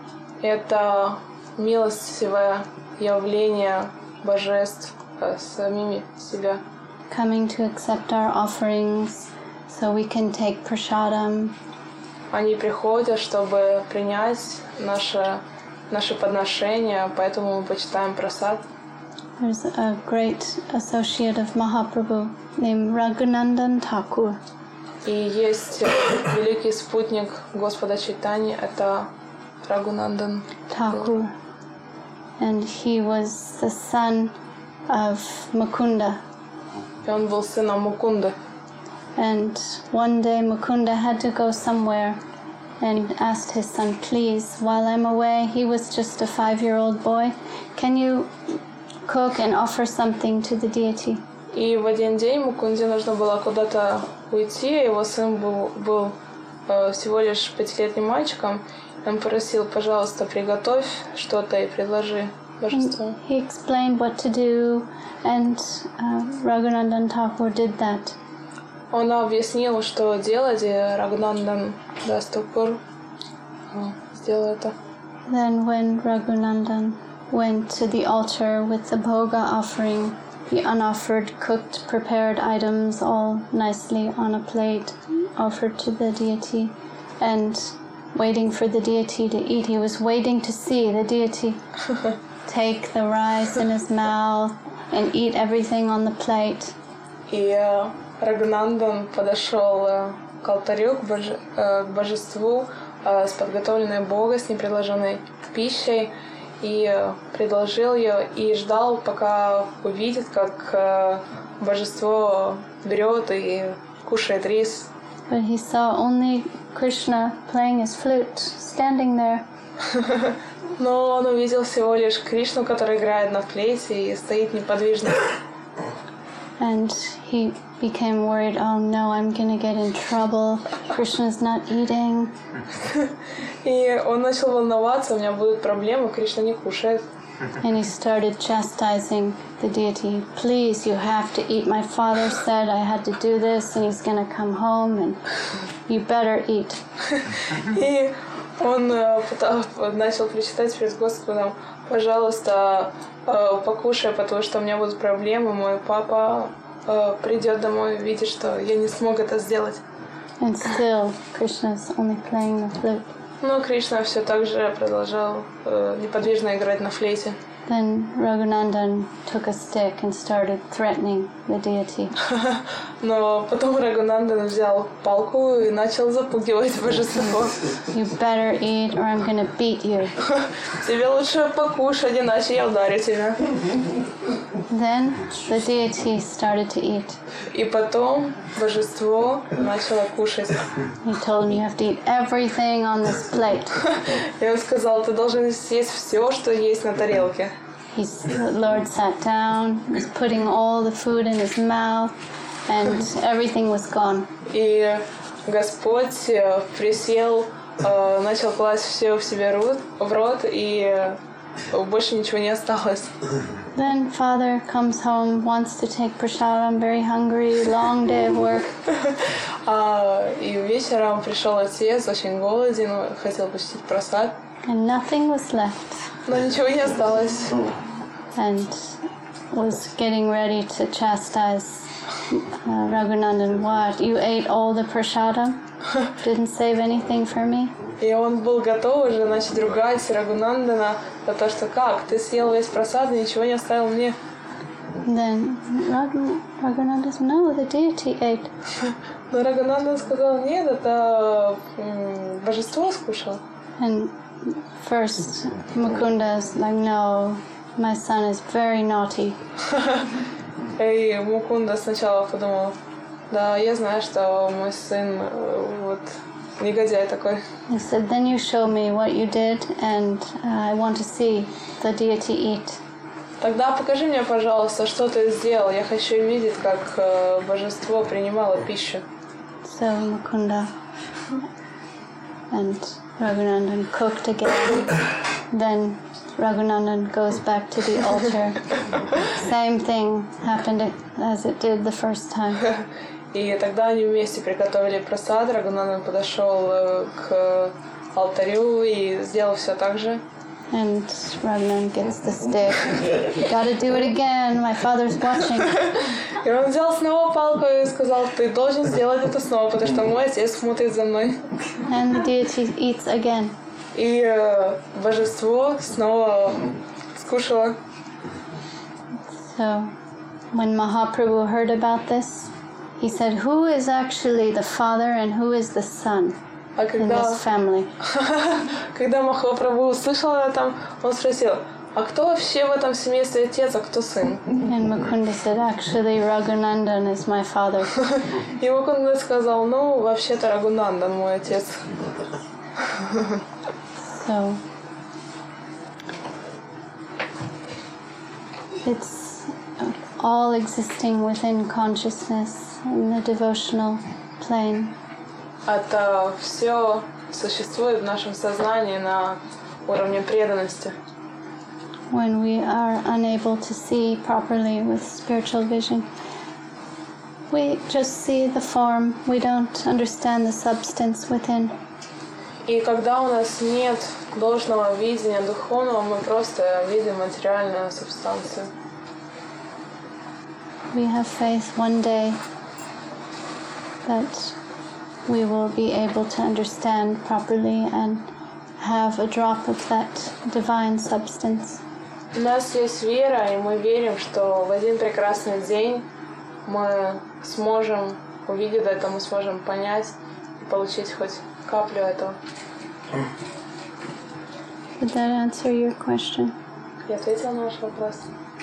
Это милостивое явление божеств самими себя. Coming to accept our offerings so we can take prasadam. Они приходят, чтобы принять наше, наше подношение, поэтому мы почитаем прасад. There's a great associate of Mahaprabhu named Raghunandan Thakur. И есть великий спутник Господа Чайтаньи, это Рагунандан Thakur. And he was the son of Mukunda. И он был сыном Мукунды. And one day Mukunda had to go somewhere and asked his son, please, while I'm away, he was just a five-year-old boy, can you cook and offer something to the deity? И в один день Мукунде нужно было куда-то уйти, его сын был, был э, всего лишь пятилетним мальчиком. Он просил, пожалуйста, приготовь что-то и предложи божеству. He explained what to do, and uh, Raghunandan Thakur did that. Он объяснил, что делать, и Рагунандан Дас Тхакур сделал это. Then when Raghunandan went to the altar with the bhoga offering, the unoffered, cooked, prepared items all nicely on a plate offered to the deity, and waiting for the deity to eat. He was waiting to see the deity take the rice in his mouth and eat everything on the plate. И Рагунандан подошел к алтарю, к, боже, к божеству с подготовленной Бога, с непредложенной пищей, и предложил ее, и ждал, пока увидит, как божество берет и кушает рис. But he saw only Krishna playing his flute, standing there. Но он увидел всего лишь Кришну, который играет на флейте и стоит неподвижно. And he became worried, oh no, I'm gonna get in trouble. Krishna's not eating. И он начал волноваться, у меня будут проблемы, Кришна не кушает. And he started chastising the deity. Please, you have to eat. My father said I had to do this, and he's gonna come home, and you better eat. И он начал причитать перед Господом, пожалуйста, покушай, потому что у меня будут проблемы, мой папа придет домой, видит, что я не смог это сделать. And still, Krishna's only playing the flute. Но Кришна все так же продолжал неподвижно играть на флейте. Then Raghunandan took a stick and started threatening the deity. Но потом Рагунандан взял палку и начал запугивать божество. You better eat or I'm gonna beat you. Тебе лучше покушать, иначе я ударю тебя. Then the deity started to eat. И потом божество начало кушать. He told him, you have to eat everything on this plate. И он сказал, ты должен съесть все, что есть на тарелке. He's, the Lord sat down, was putting all the food in his mouth, and everything was gone. И Господь присел, начал класть все в себе в рот, и больше ничего не осталось. Then father comes home, wants to take prasadam, very hungry, long day of work. И вечером пришел отец, очень голоден, хотел почтить прасад. And nothing was left. Но ничего не осталось. And was getting ready to chastise uh, Raghunandan. What? You ate all the prasadam? Didn't save anything for me? И он был готов уже начать ругать Рагунандана за то, что как, ты съел весь прасад и ничего не оставил мне. Then Raghu- Raghunandan said, no, the deity ate. Но Рагунандан сказал, нет, это м, божество скушало. And first Mukunda's like, no, my son is very naughty. И Мукунда сначала подумал, да, я знаю, что мой сын вот негодяй такой. He said, then you show me what you did, and uh, I want to see the deity eat. Тогда покажи мне, пожалуйста, что ты сделал. Я хочу видеть, как э, божество принимало пищу. So Mukunda and Raghunandan cooked again. Then Raghunandan goes back to the altar. Same thing happened as it did the first time. И тогда они вместе приготовили прасад. Рагунандан подошел э, к алтарю и сделал все так же. And Raghunandan gets the stick. You gotta do it again. My father's watching. И он взял снова палку и сказал: ты должен сделать это снова, потому что мой отец смотрит за мной. And the deity eats again. И э, божество снова скушало. So when Mahaprabhu heard about this, he said, who is actually the father and who is the son А in когда, this family? когда Махапрабху услышал это, он спросил: а кто вообще в этом семействе отец, а кто сын? And Mukunda said, actually Raghunandan is my father. И Мукунда сказал: ну, вообще-то Рагунандан мой отец. So it's all existing within consciousness in the devotional plane. Это все существует в нашем сознании на уровне преданности. When we are unable to see properly with spiritual vision, we just see the form, we don't understand the substance within. И когда у нас нет должного видения духовного, мы просто видим материальную субстанцию. We have faith one day that we will be able to understand properly and have a drop of that divine substance. У нас есть вера, и мы верим, что в один прекрасный день мы сможем увидеть это, мы сможем понять и получить хоть каплю этого. Did that answer your question? Я ответила на ваш вопрос.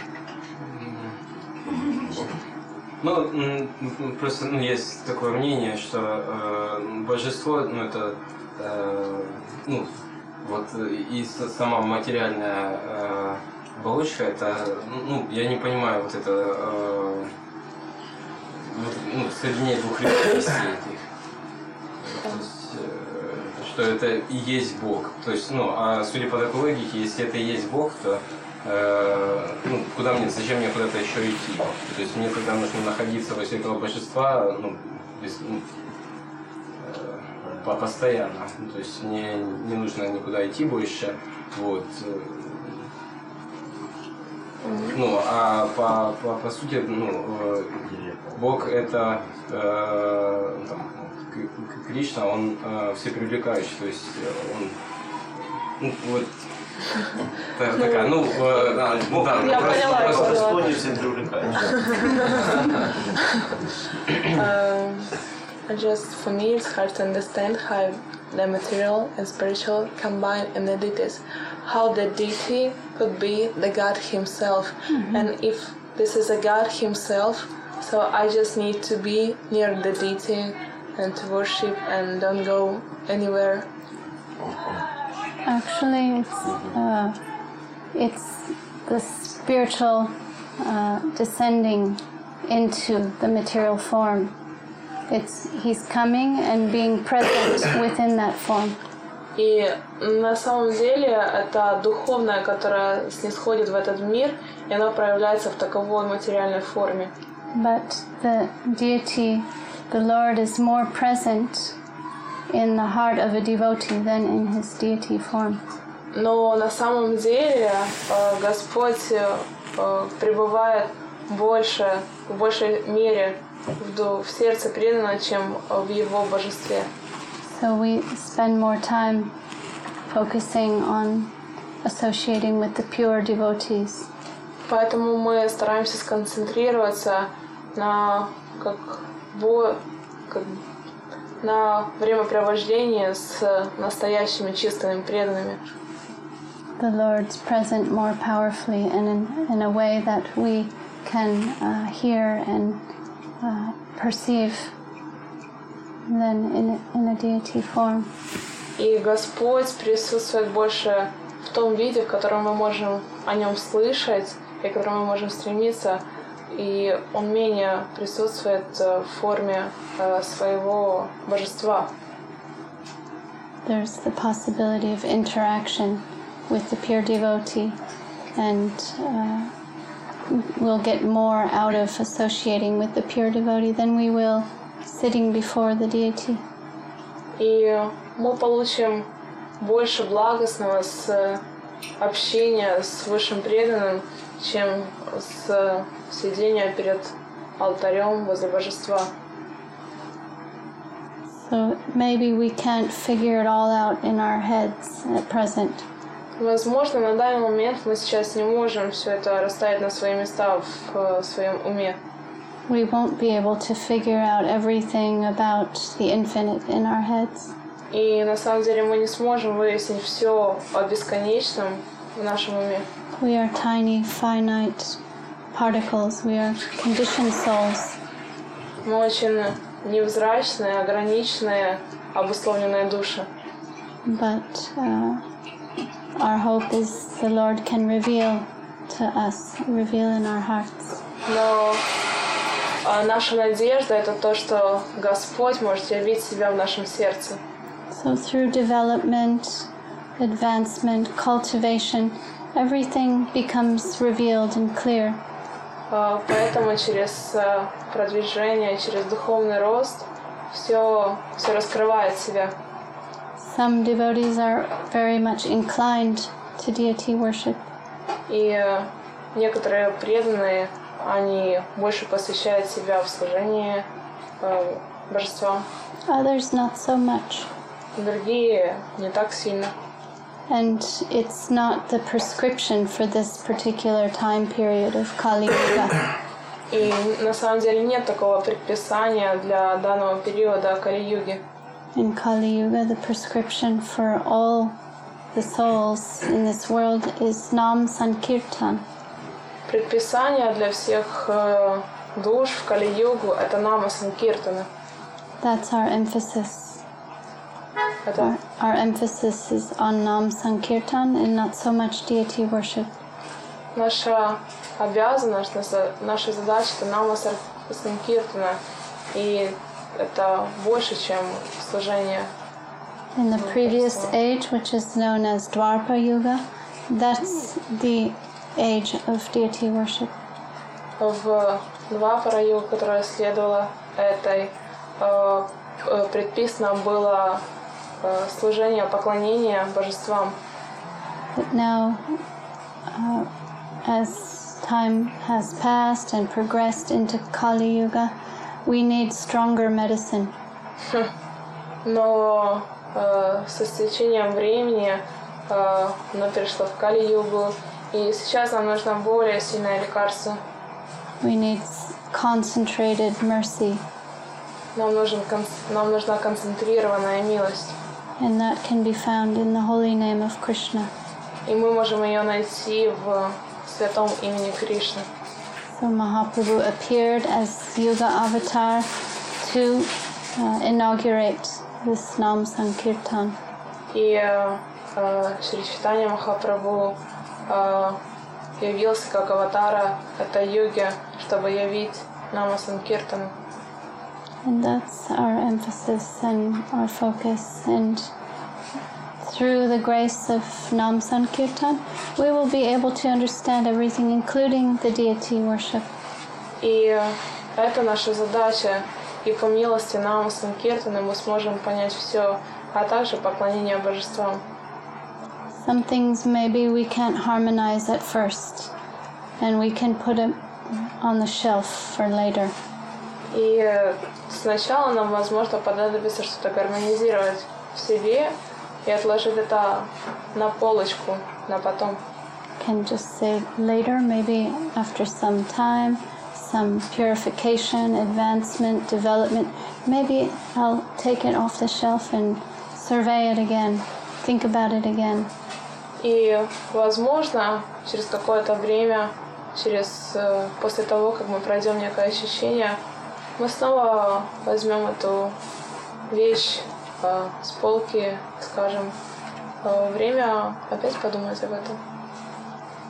Ну, просто ну, есть такое мнение, что э, божество, ну, это, э, ну, вот, и сама материальная э, оболочка, это, ну, я не понимаю вот это, э, вот, ну, соединение двух личностей этих. То есть, э, что это и есть Бог. То есть, ну, а судя по такой логике, если это и есть Бог, то Э, ну, куда мне, зачем мне куда-то еще идти? То есть мне тогда нужно находиться возле этого божества, ну, без, ну, э, постоянно. Ну, то есть мне не нужно никуда идти больше. Вот. Ну, а по, по, по сути, ну, э, Бог это э, там, Кришна, он э, всепривлекающий, то есть он, ну, вот. Так, такая, ну, э, да, ну, да, Я просто, поняла, просто, я поняла. Господи всем привлекает. Um, just for me, it's hard to understand how the material and spiritual combine in the deities. How the deity could be the God himself. Mm-hmm. And if this is a God himself, so I just need to be near the deity and to worship and don't go anywhere. Actually, it's uh, it's the spiritual uh, descending into the material form. It's he's coming and being present within that form. И на самом деле это духовное, которое снисходит в этот мир, и оно проявляется в таковой материальной форме. But the deity, the Lord, is more present in the heart of a devotee than in his deity form. Но на самом деле Господь пребывает больше, в большей мере в, в сердце преданного, чем в его божестве. So we spend more time focusing on associating with the pure devotees. Поэтому мы стараемся сконцентрироваться на как, бо, как на времяпровождение с настоящими чистыми преданными. The Lord's present more powerfully and in, in a way that we can uh, hear and uh, perceive than in, in a deity form. И Господь присутствует больше в том виде, в котором мы можем о нем слышать и к которому мы можем стремиться, и он менее присутствует в форме своего божества. There's the possibility of interaction with the pure devotee, and uh, we'll get more out of associating with the pure devotee than we will sitting before the deity. И мы получим больше благостного с общения с высшим преданным, чем с сидения перед алтарем возле божества. So maybe we can't figure it all out in our heads at present. Возможно, на данный момент мы сейчас не можем все это расставить на свои места в своем уме. We won't be able to figure out everything about the infinite in our heads. И на самом деле мы не сможем выяснить все о бесконечном в нашем уме. We are tiny, finite particles. We are conditioned souls. Мы очень невзрачные, ограниченные, обусловленные души. But uh, our hope is the Lord can reveal to us, reveal in our hearts. Но наша надежда — это то, что Господь может явить себя в нашем сердце. So through development, advancement, cultivation, everything becomes revealed and clear. Поэтому через продвижение, через духовный рост все, все раскрывает себя. Some devotees are very much inclined to deity worship. И некоторые преданные, они больше посвящают себя в служении э, божествам. Others not so much. Другие не так сильно. And it's not the prescription for this particular time period of Kali Yuga. И на самом деле нет такого предписания для данного периода Кали-юги. In Kali Yuga, the prescription for all the souls in this world is Nam Sankirtan. Предписание для всех э, душ в Кали-югу — это Нама Санкиртана. That's our emphasis. Это Our, our emphasis is on Nam Sankirtan and not so much deity worship. наша обязанность, наша, наша задача — это Нама Санкиртана. И это больше, чем служение. In the previous age, which is known as Dwapara Yuga, that's the age of deity worship. В Двапара-югу, которая следовала этой, э, э, предписано было э, служение, поклонение божествам. But now, uh, as time has passed and progressed into Kali Yuga, we need stronger medicine. Но э, со стечением времени э, оно перешло в Кали-югу, и сейчас нам нужно более сильное лекарство. We need concentrated mercy, Нам, нужен, нам нужна концентрированная милость. and that can be found in the holy name of Krishna. И мы можем ее найти в святом имени Кришны. So Mahaprabhu appeared as Yuga avatar to uh, inaugurate this Nam Sankirtan. И э, Шри Чайтанья Махапрабху э, явился как аватара этой юги, чтобы явить Нама Санкиртану. And that's our emphasis and our focus. And through the grace of Nam Sankirtan, we will be able to understand everything, including the deity worship. И это наша задача. И по милости Нама Санкиртана мы сможем понять все, а также поклонение божествам. Some things maybe we can't harmonize at first, and we can put them on the shelf for later. И сначала нам, возможно, понадобится что-то гармонизировать в себе и отложить это на полочку, на потом. Can just say later, maybe after some time, some purification, advancement, development. Maybe I'll take it off the shelf and survey it again, think about it again. И, возможно, через какое-то время, через после того, как мы пройдем некое очищение, мы снова возьмем эту вещь э, с полки, скажем, э, время опять подумать об этом.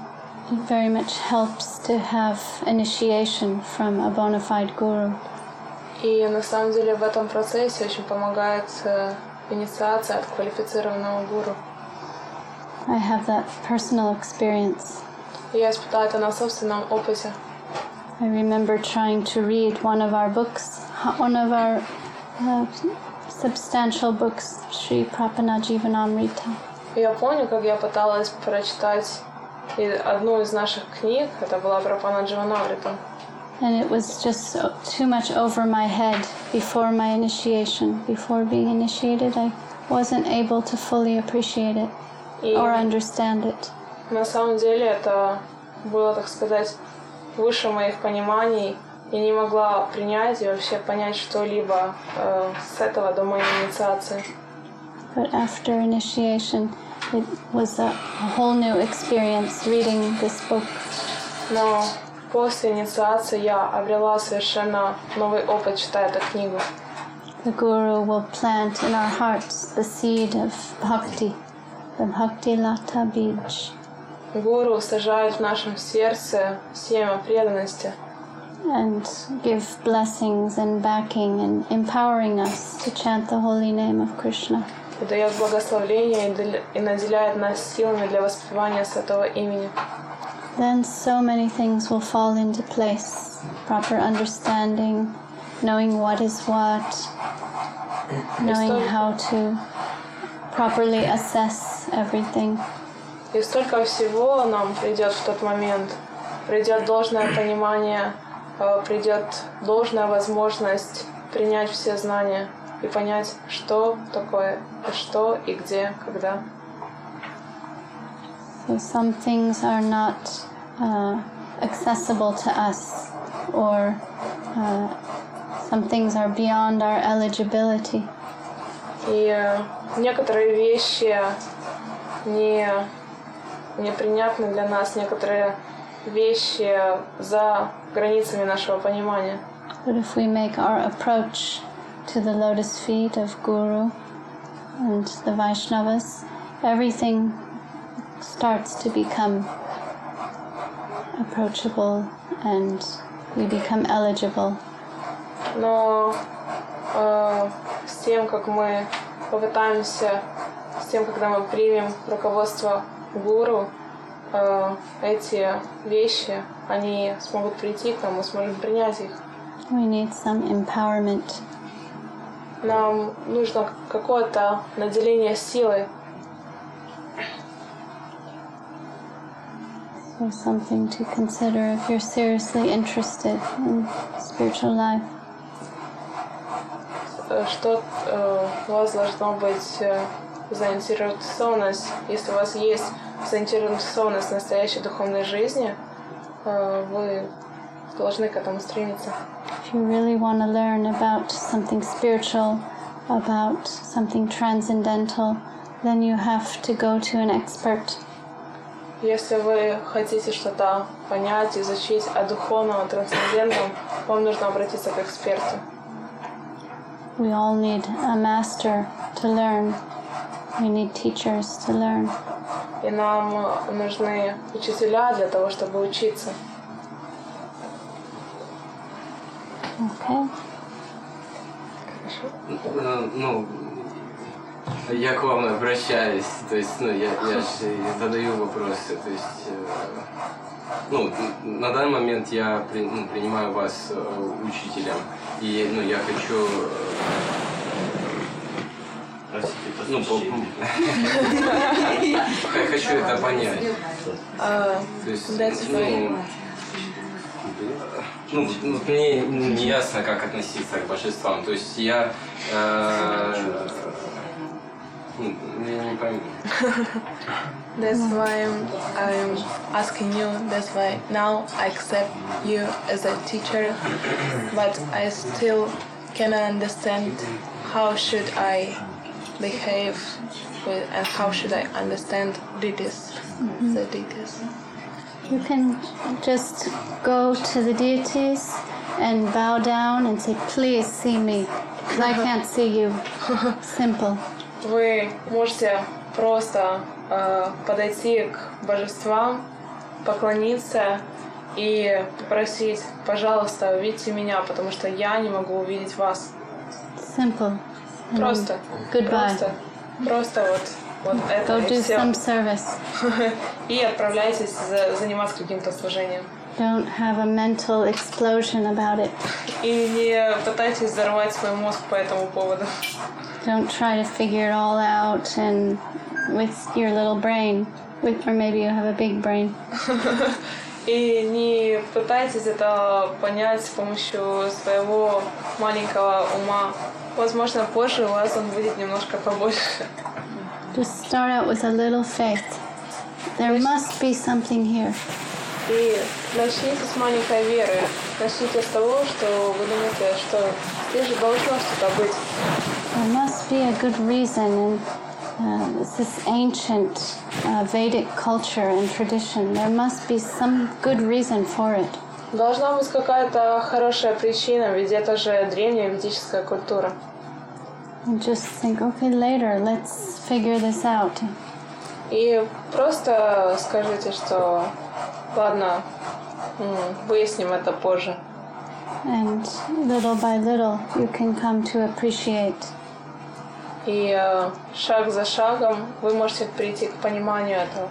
it very much helps to have initiation from a bona fide guru. И на самом деле в этом процессе очень помогает э, инициация от квалифицированного гуру. I have that personal experience. И я испытала это на собственном опыте. I remember trying to read one of our books, one of our uh, substantial books, Sri Prapanajivanamrita. Я помню, как я пыталась прочитать одну из наших книг, это была Прапанадживанамрита. And it was just too much over my head before my initiation. Before being initiated, I wasn't able to fully appreciate it И or understand it. На самом деле это было, так сказать, выше моих пониманий. Я не могла принять и вообще понять что-либо э, с этого до моей инициации. But after initiation, it was a, a whole new experience reading this book. Но после инициации я обрела совершенно новый опыт, читая эту книгу. The Guru will plant in our hearts the seed of bhakti, the bhakti lata bij. Гуру сажает в нашем сердце семя преданности And give blessings and backing and empowering us to chant the holy name of Krishna. и дает благословение и дел- и наделяет нас силами для воспевания святого имени. Then so many things will fall into place. Proper understanding, knowing what is what, knowing how to properly assess everything. И столько всего нам придет в тот момент. Придет должное понимание, э, придет должная возможность принять все знания и понять, что такое, и что, и где, когда. So some things are not uh, accessible to us, or uh, some things are beyond our eligibility. И э, некоторые вещи не, непринятны для нас, некоторые вещи за границами нашего понимания. But if we make our approach to the lotus feet of Guru and the Vaishnavas, everything starts to become approachable and we become eligible. Но э, с тем, как мы попытаемся, с тем, когда мы примем руководство гуру, э, эти вещи, они смогут прийти к нам, мы сможем принять их. We need some empowerment. Нам нужно какое-то наделение силой, So something to consider if you're seriously interested in spiritual life. э, что э, у вас должно быть э, заинтересованность, если у вас есть заинтересованность в настоящей духовной жизни, э, вы должны к этому стремиться. If you really want to learn about something spiritual, about something transcendental, then you have to go to an expert. Если вы хотите что-то понять, изучить о духовном, о трансцендентном, вам нужно обратиться к эксперту. We all need a master to learn. We need teachers to learn. И нам нужны учителя для того, чтобы учиться. Okay. Э, Ну, я к вам обращаюсь, то есть, ну, я, я же задаю вопросы, то есть, э, ну, на данный момент я при- ну, принимаю вас э, учителем, и, ну, я хочу, э, ну, по- я хочу это понять, Uh, то есть, That's ну, fine. ну, ну, мне не ясно, как относиться к божествам, то есть я, э, ну, я не пойму. That's why I'm, I'm asking you. That's why now I accept you as a teacher, but I still cannot understand how should I behave with, and how should I understand deities, the deities. You can just go to the deities and bow down and say, please see me, because I can't see you. Simple. Вы можете просто э, подойти к божествам поклониться и попросить, пожалуйста, увидьте меня, потому что я не могу увидеть вас. Simple. And Просто. Goodbye. Просто. Просто вот, вот это Go и do все. some service. И отправляйтесь за- заниматься каким-то служением. Don't have a mental explosion about it. И не пытайтесь взорвать свой мозг по этому поводу. Don't try to figure it all out and with your little brain, with, or maybe you have a big brain. И не пытайтесь это понять с помощью своего маленького ума. Возможно, позже у вас он будет немножко побольше. Just start out with a little faith. There must be something here. И начните с маленькой веры. Начните с того, что вы думаете, что здесь же должно что-то быть. There must be a good reason, and uh, it's this ancient uh, Vedic culture and tradition. There must be some good reason for it. Должна быть какая-то хорошая причина, ведь это же древняя ведическая культура. And just think, okay, later, let's figure this out. И просто скажите, что ладно, м, выясним это позже. And little by little, you can come to appreciate. И э, шаг за шагом вы можете прийти к пониманию этого.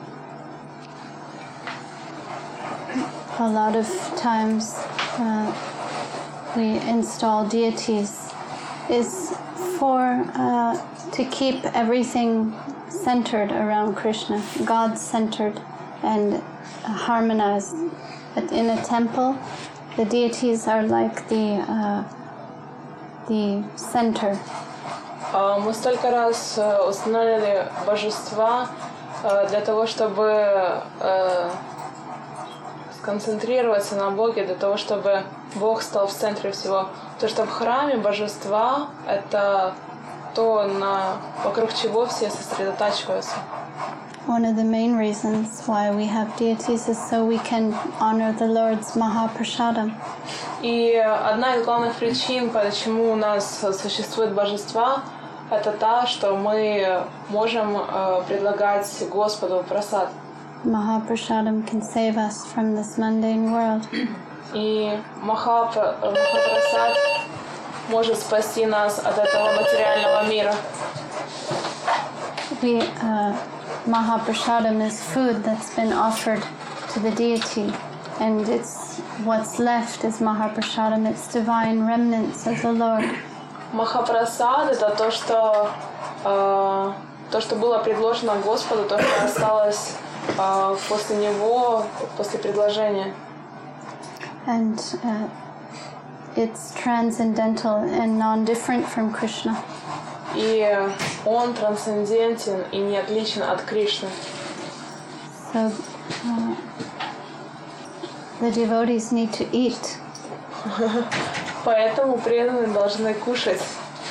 A lot of times uh, we install deities is for uh, to keep everything centered around Krishna, God-centered and harmonized. But in a temple, the deities are like the uh, the center. А, Мы столько раз э, устанавливали божества э, для того, чтобы э, сконцентрироваться на Боге, для того, чтобы Бог стал в центре всего. То, что в храме божества — это то, на, вокруг чего все сосредотачиваются. One of the main reasons why we have deities is so we can honor the Lord's Mahaprasadam. И одна из главных причин, почему у нас существуют божества, это та, что мы можем э, предлагать Господу прасад. Mahaprasadam can save us from this mundane world. И Махапра- Махапрасад может спасти нас от этого материального мира. We, uh, Mahaprasadam is food that's been offered to the deity, and it's what's left is Mahaprasadam. It's divine remnants of the Lord. Махапрасад — это то, что э, то, что было предложено Господу, то, что осталось э, после него, после предложения. And uh, it's transcendental and non-different from Krishna. И он трансцендентен и не отличен от Кришны. So uh, the devotees need to eat. Поэтому преданные должны кушать.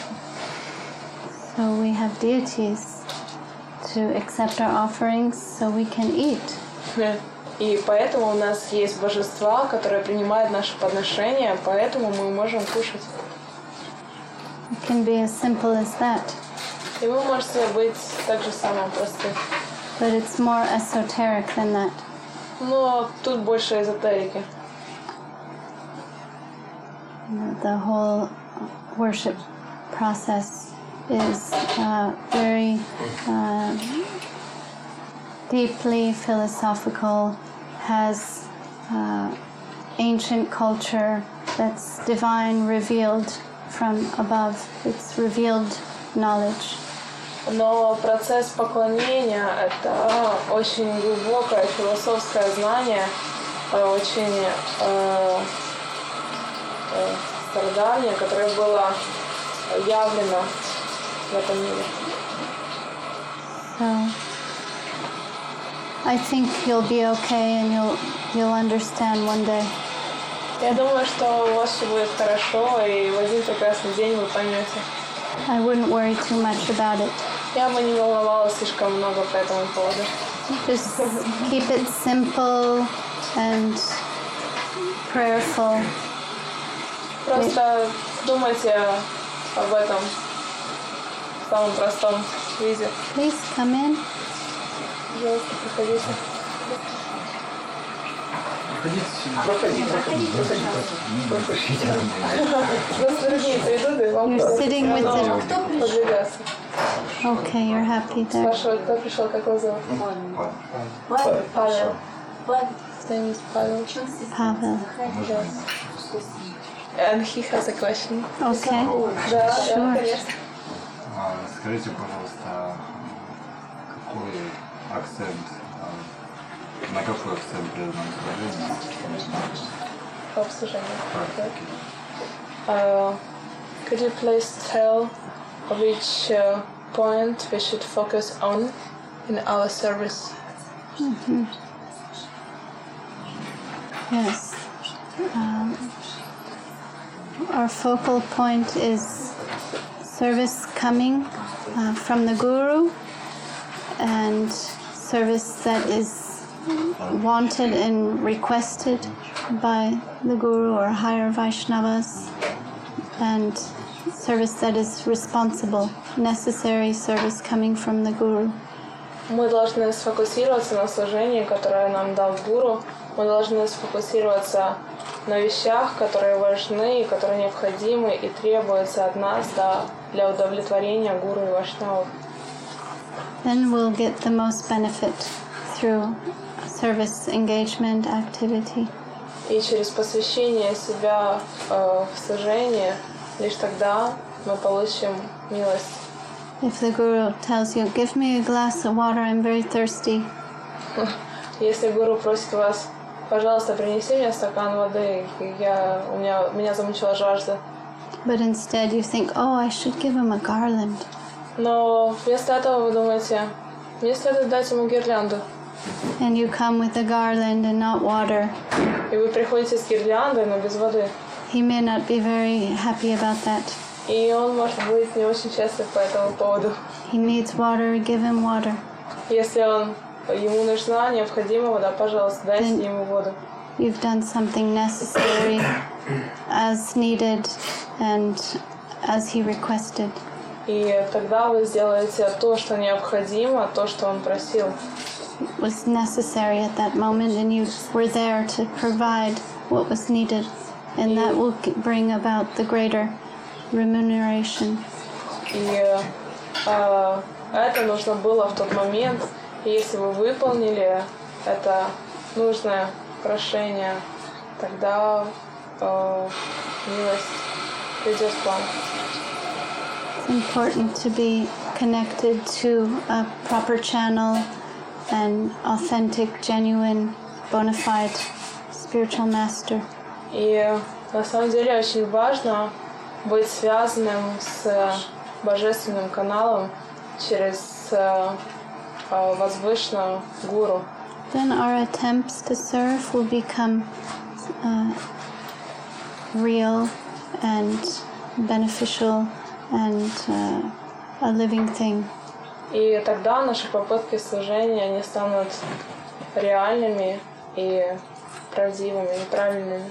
So we have deities to accept our offerings so we can eat. И поэтому у нас есть божества, которые принимают наши подношения, поэтому мы можем кушать. It can be as simple as that, И вы можете быть так же самым простым. but it's more esoteric than that. Но тут больше эзотерики. The whole worship process is uh, very uh, deeply philosophical, has uh, ancient culture that's divine, revealed from above. It's revealed knowledge. Но процесс поклонения — это очень глубокое философское знание, очень э, э, стародавнее, которое было явлено в этом мире. So I think you'll be okay and you'll you'll understand one day. Я думаю, что у вас все будет хорошо, и в один прекрасный день вы поймете. I wouldn't worry too much about it. Я бы не волновалась слишком много по этому поводу. Just keep it simple and prayerful. Просто думайте об этом в самом простом виде. Please come in. Пожалуйста, приходите. Проходи, проходи, проходи. Просто другие придут, и вам You're sitting with the... подвигаться. Okay, you're happy there. Спрашивают, кто пришел, как его зовут? Павел. His name is Pavel. Pavel. And he has a question. Okay. Да, да, Sure. конечно. А, Скажите, пожалуйста, какой акцент, а, на какой акцент признан служение? Обслужение. Uh, could you please tell which uh, point we should focus on in our service? Mm-hmm. Yes. Um, our focal point is service coming uh, from the Guru, and service that is wanted and requested by the Guru or higher Vaishnavas, and service that is responsible, necessary service coming from the Guru. Мы должны сфокусироваться на служении, которое нам дал Гуру. Мы должны сфокусироваться на вещах, которые важны, которые необходимы и требуются от нас да, для удовлетворения Гуру и Вайшнавов. Then we'll get the most benefit through service engagement activity. И через посвящение себя э, в служение, лишь тогда мы получим милость. If the Guru tells you, give me a glass of water, I'm very thirsty, Если Гуру просит вас, пожалуйста, принеси мне стакан воды, я, у меня, меня замучила жажда. but instead you think, oh, I should give him a garland. Но вместо этого вы думаете, мне следует дать ему гирлянду. And you come with a garland and not water. И вы приходите с гирляндой, но без воды. He may not be very happy about that. И он может быть не очень счастлив по этому поводу. He needs water, give him water. Если он, ему нужна необходима вода, пожалуйста, дайте ему воду. You've done something necessary as needed and as he requested. И тогда вы сделаете то, что необходимо, то, что он просил. It was necessary at that moment, and you were there to provide what was needed, and that will g- bring about the greater remuneration. И э, это нужно было в тот момент. И если вы выполнили это нужное прошение, тогда э, милость придет к вам. It's important to be connected to a proper channel and authentic, genuine, bona fide spiritual master. И на самом деле очень важно быть связанным с божественным каналом через э, э, возвышенного гуру. Then our attempts to serve will become uh, real and beneficial and uh, a living thing. И тогда наши попытки служения, они станут реальными и правдивыми, и правильными.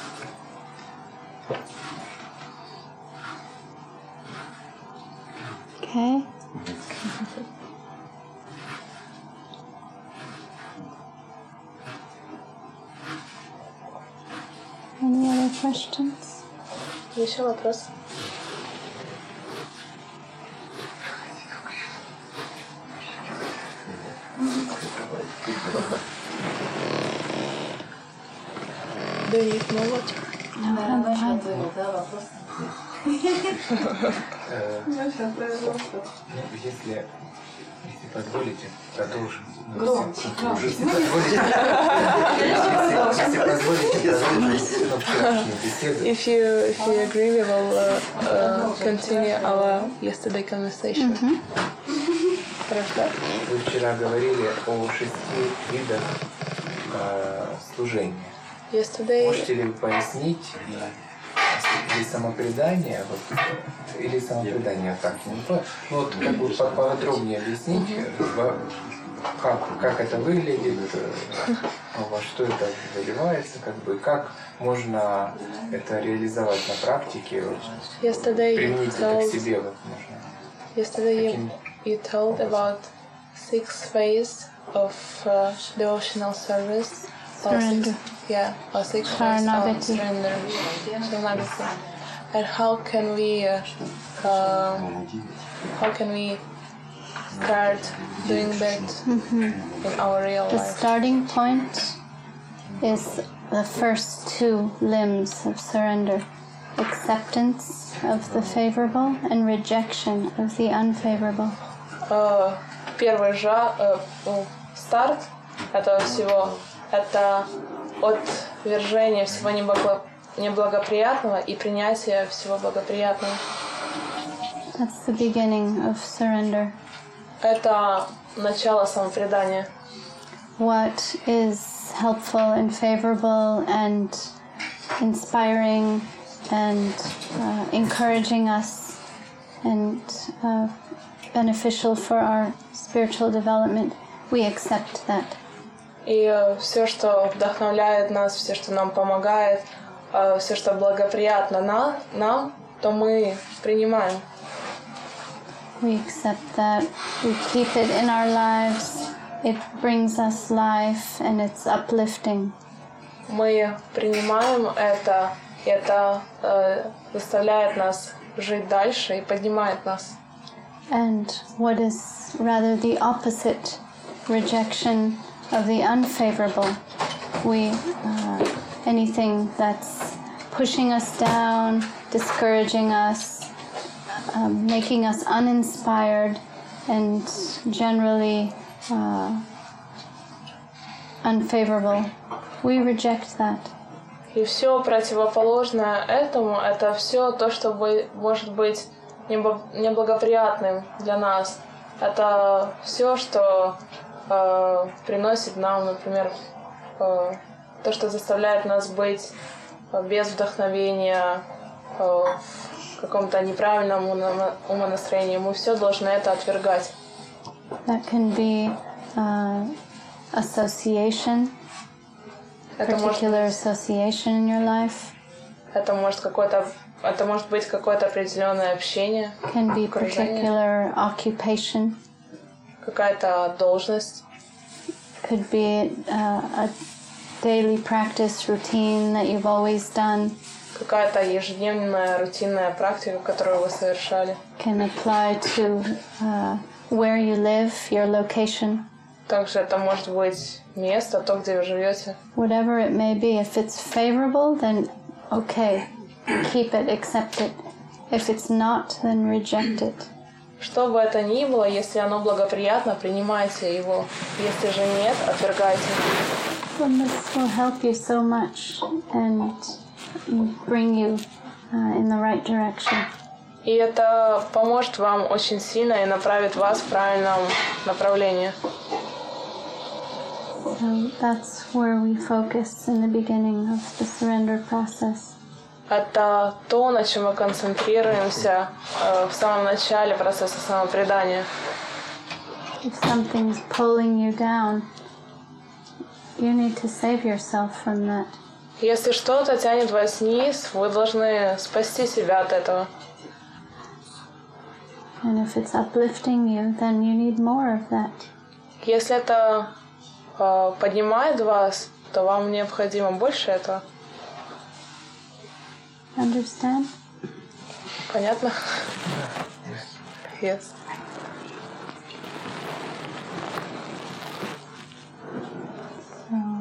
Okay? Any other questions? Еще вопрос? Do you need more water? No, I'm fine. Если, если позволите, продолжим. Громче, громче. Если позволите, если позволите, продолжим вчерашнюю беседу. If you, if you agree, we will uh, uh, continue our yesterday conversation. Хорошо. Вы вчера говорили о шести видах э, служения. Yesterday, Можете ли вы пояснить, или самопредание, вот, или самопредание так, ну, вот как бы поподробнее объяснить, как, как это выглядит, во что это выливается, как бы, как можно это реализовать на практике, yesterday you применить это к told, себе, вот, можно. yesterday you, you told about six phases of uh, devotional service, Surrender. Yeah, our six points of Sharanagati. surrender. Sharanagati. And how can we, uh, uh, how can we start doing that in our real The life? starting point is the first two limbs of surrender: acceptance of the favorable and rejection of the unfavorable. Э, Первый жа, э, ну, старт этого всего — это отвержение всего неблаго- неблагоприятного и принятие всего благоприятного. That's the beginning of surrender. Это начало самопредания. What is helpful and favorable and inspiring and uh, encouraging us and uh, beneficial for our spiritual development, we accept that. И все, что вдохновляет нас, все, что нам помогает, все, что благоприятно на, нам, то мы принимаем. We accept that. We keep it in our lives. It brings us life and it's uplifting. Мы принимаем это, и это э, заставляет нас жить дальше и поднимает нас. And what is rather the opposite, rejection of the unfavorable. We, uh, anything that's pushing us down, discouraging us, um, making us uninspired, and generally uh, unfavorable. We reject that. И все противоположное этому — это все то, что вы- может быть небо- неблагоприятным для нас. Это все, что э, приносит нам, например, э, то, что заставляет нас быть э, без вдохновения, э, в каком-то неправильном умо- умонастроении. Мы все должны это отвергать. That can be uh, association, Это может, particular association in your life. это может какое-то, это может быть какое-то определенное общение, Can be окружение, particular occupation. какая-то должность. Could be uh, a daily practice routine that you've always done. Какая-то ежедневная рутинная практика, которую вы совершали. Can apply to uh, where you live, your location. Также это может быть место, то, где вы живете. Whatever it may be, if it's favorable, then okay, keep it, accept it. If it's not, then reject it. Что бы это ни было, если оно благоприятно, принимайте его. Если же нет, отвергайте. Well, this will help you so much and bring you uh, in the right direction. И это поможет вам очень сильно и направит вас в правильном направлении. So that's where we focus in the beginning of the surrender process. Это то, на чем мы концентрируемся э, в самом начале процесса самопредания. If something's pulling you down, you need to save yourself from that. Если что-то тянет вас вниз, вы должны спасти себя от этого. And if it's uplifting you, then you need more of that. Если это э, поднимает вас, то вам необходимо больше этого. Understand? Понятно? Yes. So,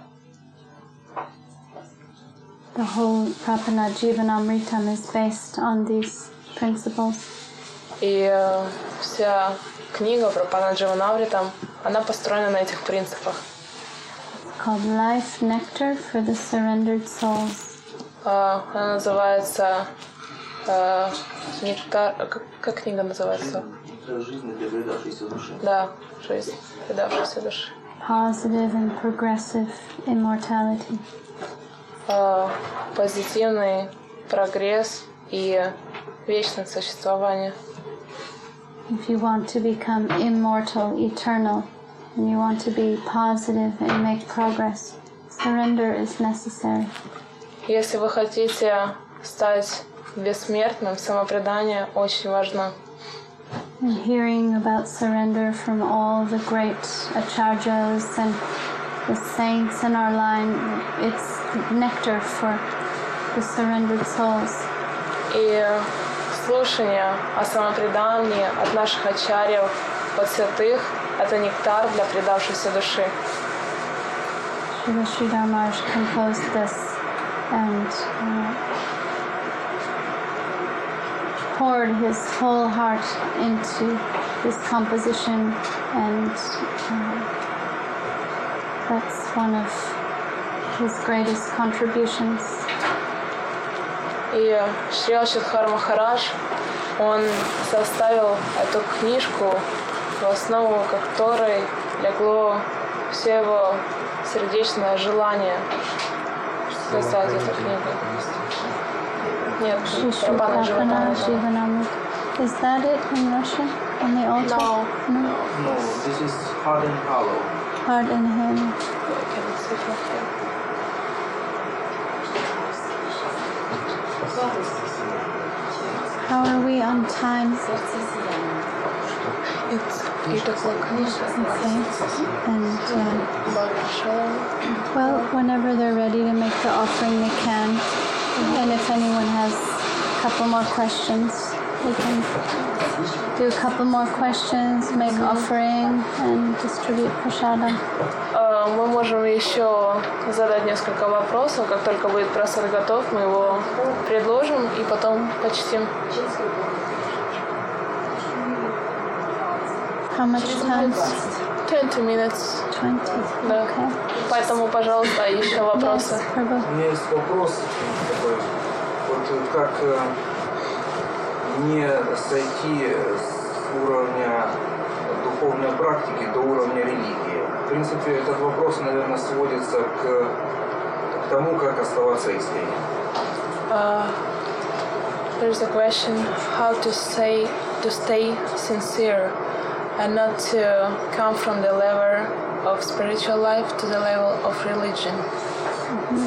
the whole Prapana Jivanamritam is based on these principles. И э, вся книга про Панадживанавритам, она построена на этих принципах. It's called Life Nectar for the Surrendered Souls. Э, она называется э, «Нектар». Как, как книга называется? Жизнь для предавшейся души. Да, «Жизнь предавшейся души». Positive and progressive immortality. Э, позитивный прогресс и вечное существование. If you want to become immortal, eternal, and you want to be positive and make progress, surrender is necessary. Если вы хотите стать бессмертным, самопредание очень важно. And hearing about surrender from all the great acharyas and the saints in our line. It's nectar for the surrendered souls. И слушание о самопредании от наших ачарьев, от святых, это нектар для предавшейся души. Srila Sridhar Maharaj composed this and uh, poured his whole heart into this composition, and uh, that's one of his greatest contributions. И Шри Акшадхар Махарадж, он составил эту книжку, в основу которой легло все его сердечное желание писать эту книгу. Нет, Прабхана Животанамрит. Is that it in Russian? On the altar? No. No. No, this is hard and hollow. Heart and hand. How are we on time? It's eight o'clock. Okay. And uh, well, whenever they're ready to make the offering, they can. And if anyone has a couple more questions, they can do a couple more questions, make offering, and distribute prasadam. Мы можем еще задать несколько вопросов. Как только будет просад готов, мы его предложим и потом почтим. How much time? Twenty minutes. Twenty. Да. Okay. Поэтому, пожалуйста, еще вопросы. Yes, Prabhu. У меня есть вопрос такой. Вот как э, не сойти с уровня духовной практики до уровня религии? В принципе, этот вопрос, наверное, сводится к, к тому, как оставаться искренним. Uh, there's a question: how to say to stay sincere and not to come from the level of spiritual life to the level of religion. Mm-hmm.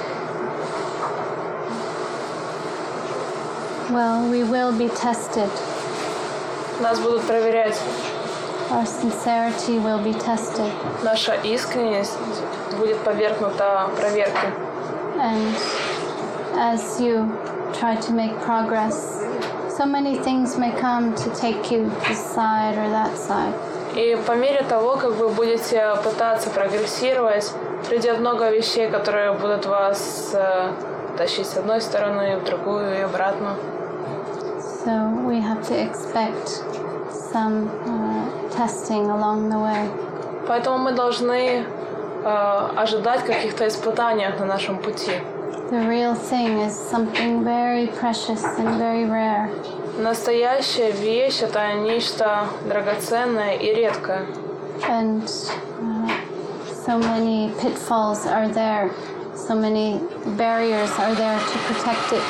Well, we will be tested. Нас будут проверять. Our sincerity will be tested. Наша искренность будет подвергнута проверке. And as you try to make progress, so many things may come to take you this side or that side. И по мере того, как вы будете пытаться прогрессировать, придет много вещей, которые будут вас э, тащить с одной стороны, в другую и обратно. So we have to expect some uh, testing along the way. Поэтому мы должны э, ожидать каких-то испытаний на нашем пути. The real thing is something very precious and very rare. Настоящая вещь — это нечто драгоценное и редкое. And uh, so many pitfalls are there, so many barriers are there to protect it.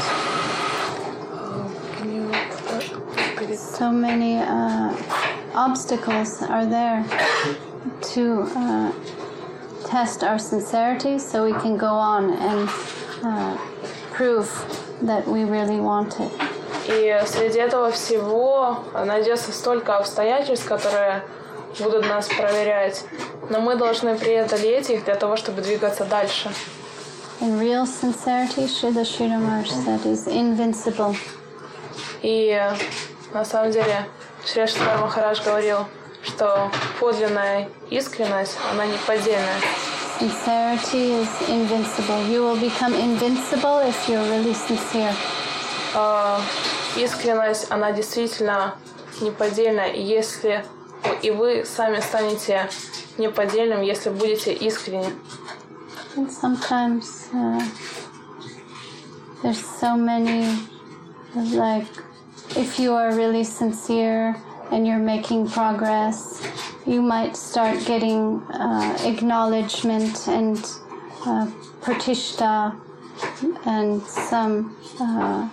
So many uh, obstacles are there to uh, test our sincerity so we can go on and uh, prove that we really want it. И среди этого всего найдется столько обстоятельств, которые будут нас проверять, но мы должны преодолеть их для того, чтобы двигаться дальше. And real sincerity, Srila Sridhar Maharaj said, is invincible. И на самом деле Шри Акшадхар Махарадж говорил, что подлинная искренность, она неподдельная. Sincerity is invincible. You will become invincible if you're really sincere. Uh, искренность, она действительно неподдельная, и если и вы сами станете неподдельным, если будете искренни. And sometimes uh, there's so many, like, if you are really sincere and you're making progress, you might start getting uh, acknowledgement and uh, pratishta and some uh,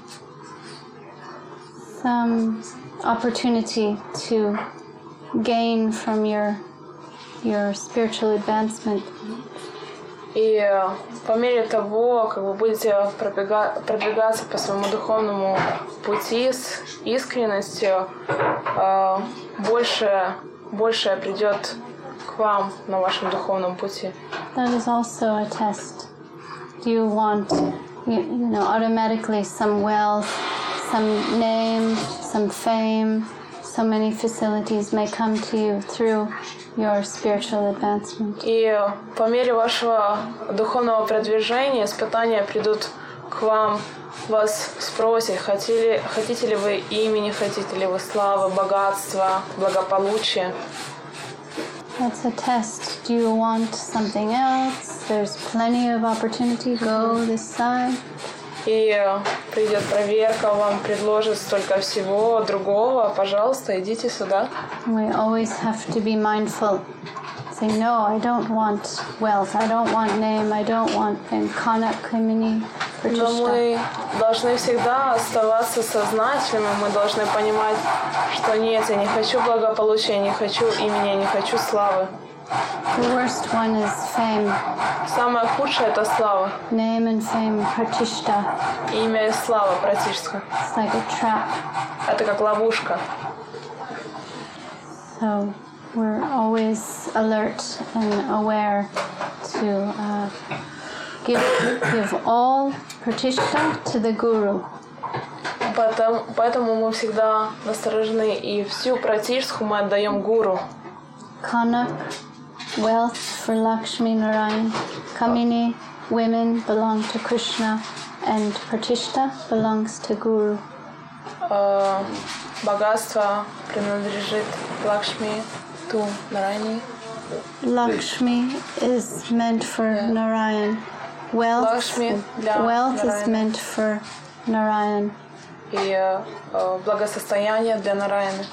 some opportunity to gain from your your spiritual advancement. И по мере того, как вы будете пробега- продвигаться по своему духовному пути с искренностью, больше, больше придет к к вам на вашем духовном пути. That is also a test. Do you want, you, you know, automatically some wealth, some name, some fame, so many facilities may come to you through your spiritual advancement. И по мере вашего духовного продвижения испытания придут к вам, вас спросят, хотите, хотите ли вы имени, хотите ли вы славы, богатства, благополучия. That's a test. Do you want something else? There's plenty of opportunity. Go this side. И придет проверка, вам предложат столько всего другого. Пожалуйста, идите сюда. We always have to be mindful. Say, no, I don't want wealth. I don't want name. I don't want fame. Kanak, Krimini, Но Pratishta. мы должны всегда оставаться сознательными. Мы должны понимать, что нет, я не хочу благополучия, я не хочу имени, я не хочу славы. The worst one is fame. Самое худшее — это слава. Name and fame, Pratishta. Имя и слава, братишка. It's like a trap. Это как ловушка. So we're always alert and aware to uh, give, give all Pratishta to the Guru. Поэтому, поэтому мы всегда насторожены, и всю пратишку мы отдаем гуру. Kanak, wealth for Lakshmi Narayan. Kamini, women belong to Krishna. And Pratishta belongs to Guru. Э, богатство принадлежит Лакшми, ту Нарайни. Lakshmi is meant for Narayan. Wealth, Lakshmi для wealth is Нараяна. meant for Narayan. И э, благосостояние для Нараяны.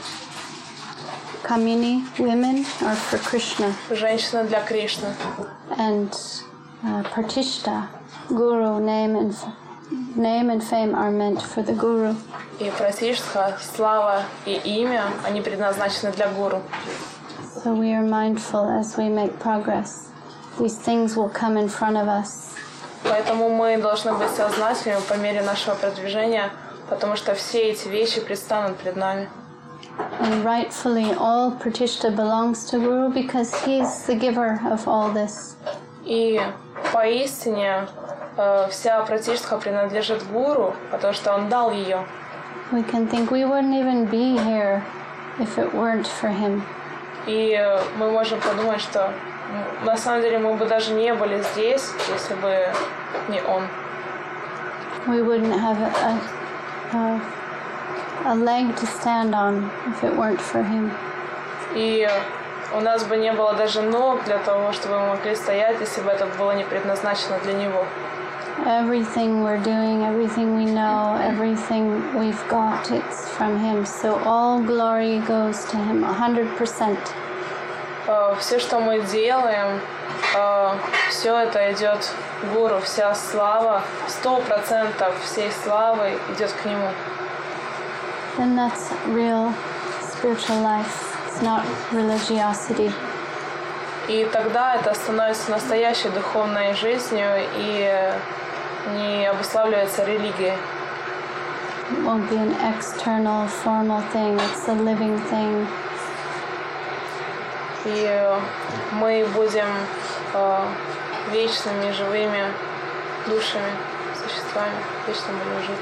Kamini, women are for Krishna. Женщина для Кришны. And uh, Pratishta, Guru, name and name and fame are meant for the Guru. И пратишка, слава и имя, они предназначены для гуру. So we are mindful as we make progress. These things will come in front of us. Поэтому мы должны быть сознательными по мере нашего продвижения, потому что все эти вещи предстанут пред нами. And rightfully, all Pratishta belongs to Guru because he's the giver of all this. И поистине э, вся пратишка принадлежит гуру, потому что он дал ее. We can think we wouldn't even be here if it weren't for him. И э, мы можем подумать, что м, на самом деле мы бы даже не были здесь, если бы не он. We wouldn't have a, a, a leg to stand on if it weren't for him. И у нас бы не было даже ног для того, чтобы мы могли стоять, если бы это было не предназначено для него. Everything we're doing, everything we know, everything we've got, it's from him. So all glory goes to him, one hundred percent. Э, Все, что мы делаем, э, все это идет гуру, вся слава, сто процентов всей славы идет к нему. Then that's real spiritual life. It's not religiosity. И тогда это становится настоящей духовной жизнью и не обуславливается религией. It won't be an external, formal thing. It's a living thing. И мы будем э, вечными, живыми душами, существами, вечно будем жить.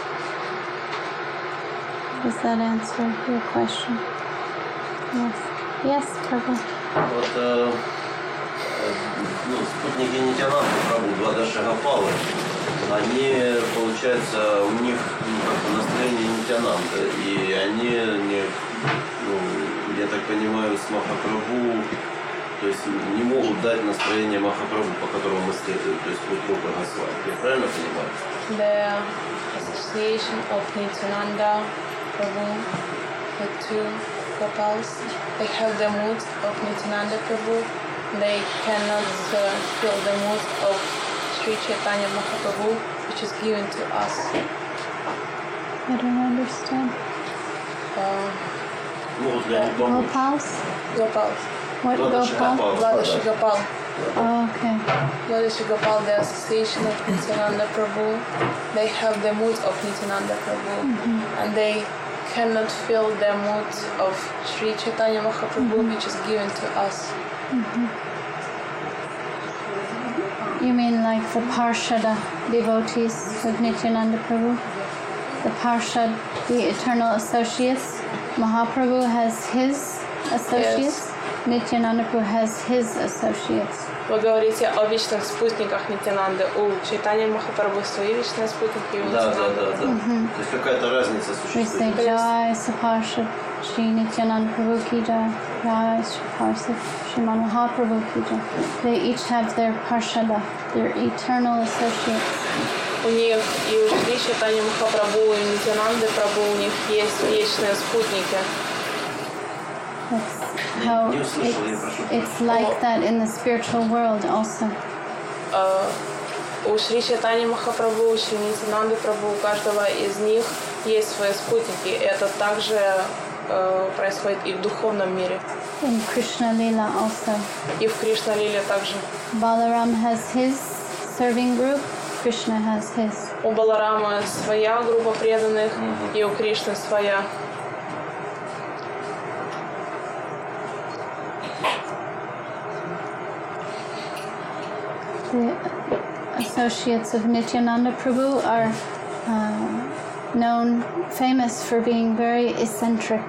Does that answer your question? Yes. Yes, Prabhu. Вот э, э, ну, спутники Нитянанды, Прабhu, Двадаши Гопалы, они, получается, у них ну, как-то настроение Нитянанды, и они, не, ну, я так понимаю, с Махапрабху, то есть не могут дать настроение Махапрабху, по которому мы следуем, то есть вот Рупа Госвами. Я правильно понимаю? The association of Nityananda Prabhu, the two Gopals, they have the mood of Nityananda Prabhu. They cannot uh, feel the mood of Sri Chaitanya Mahaprabhu, which is given to us. I don't understand. Uh, Могут ли они помочь? Gopals? Gopals. What Двадаши Gopal? Гопалы, Vladashi да. Gopal. Oh, okay. Vladashi Gopal, the association of Nityananda Prabhu, they have the mood of Nityananda Prabhu. And they cannot feel the mood of Sri Chaitanya Mahaprabhu, which is given to us. Mm-hmm. You mean like the Parshada devotees of Nityananda Prabhu? The Parshad, the eternal associates. Mahaprabhu has his associates. Yes. Nityananda Prabhu has his associates. Вы говорите о вечных спутниках Нитянанды. У Чайтаньи Махапрабху свои вечные спутники. И у да, да, да, да. Mm-hmm. То есть какая-то разница существует. We say Jai Saparshad Shri Nityananda Prabhu ki Jai, Jai Saparshad Shriman Mahaprabhu ki Jai. They each have their Parshada, their eternal associates. У них и у Шри Чайтаньи Махапрабху, и у Нитянанды Прабху у них есть вечные спутники. That's how it's, it's like that in the spiritual world also. Uh, у Шри Чайтаньи Махапрабху, у Шри Нитянанды Прабху, у каждого из них есть свои спутники. Это также uh, происходит и в духовном мире. In Krishna Lila also. И в Кришна Лиле также. Balaram has his serving group, Krishna has his. У Баларама своя группа преданных, mm-hmm. и у Кришны своя. The associates of Nityananda Prabhu are uh, known, famous for being very eccentric.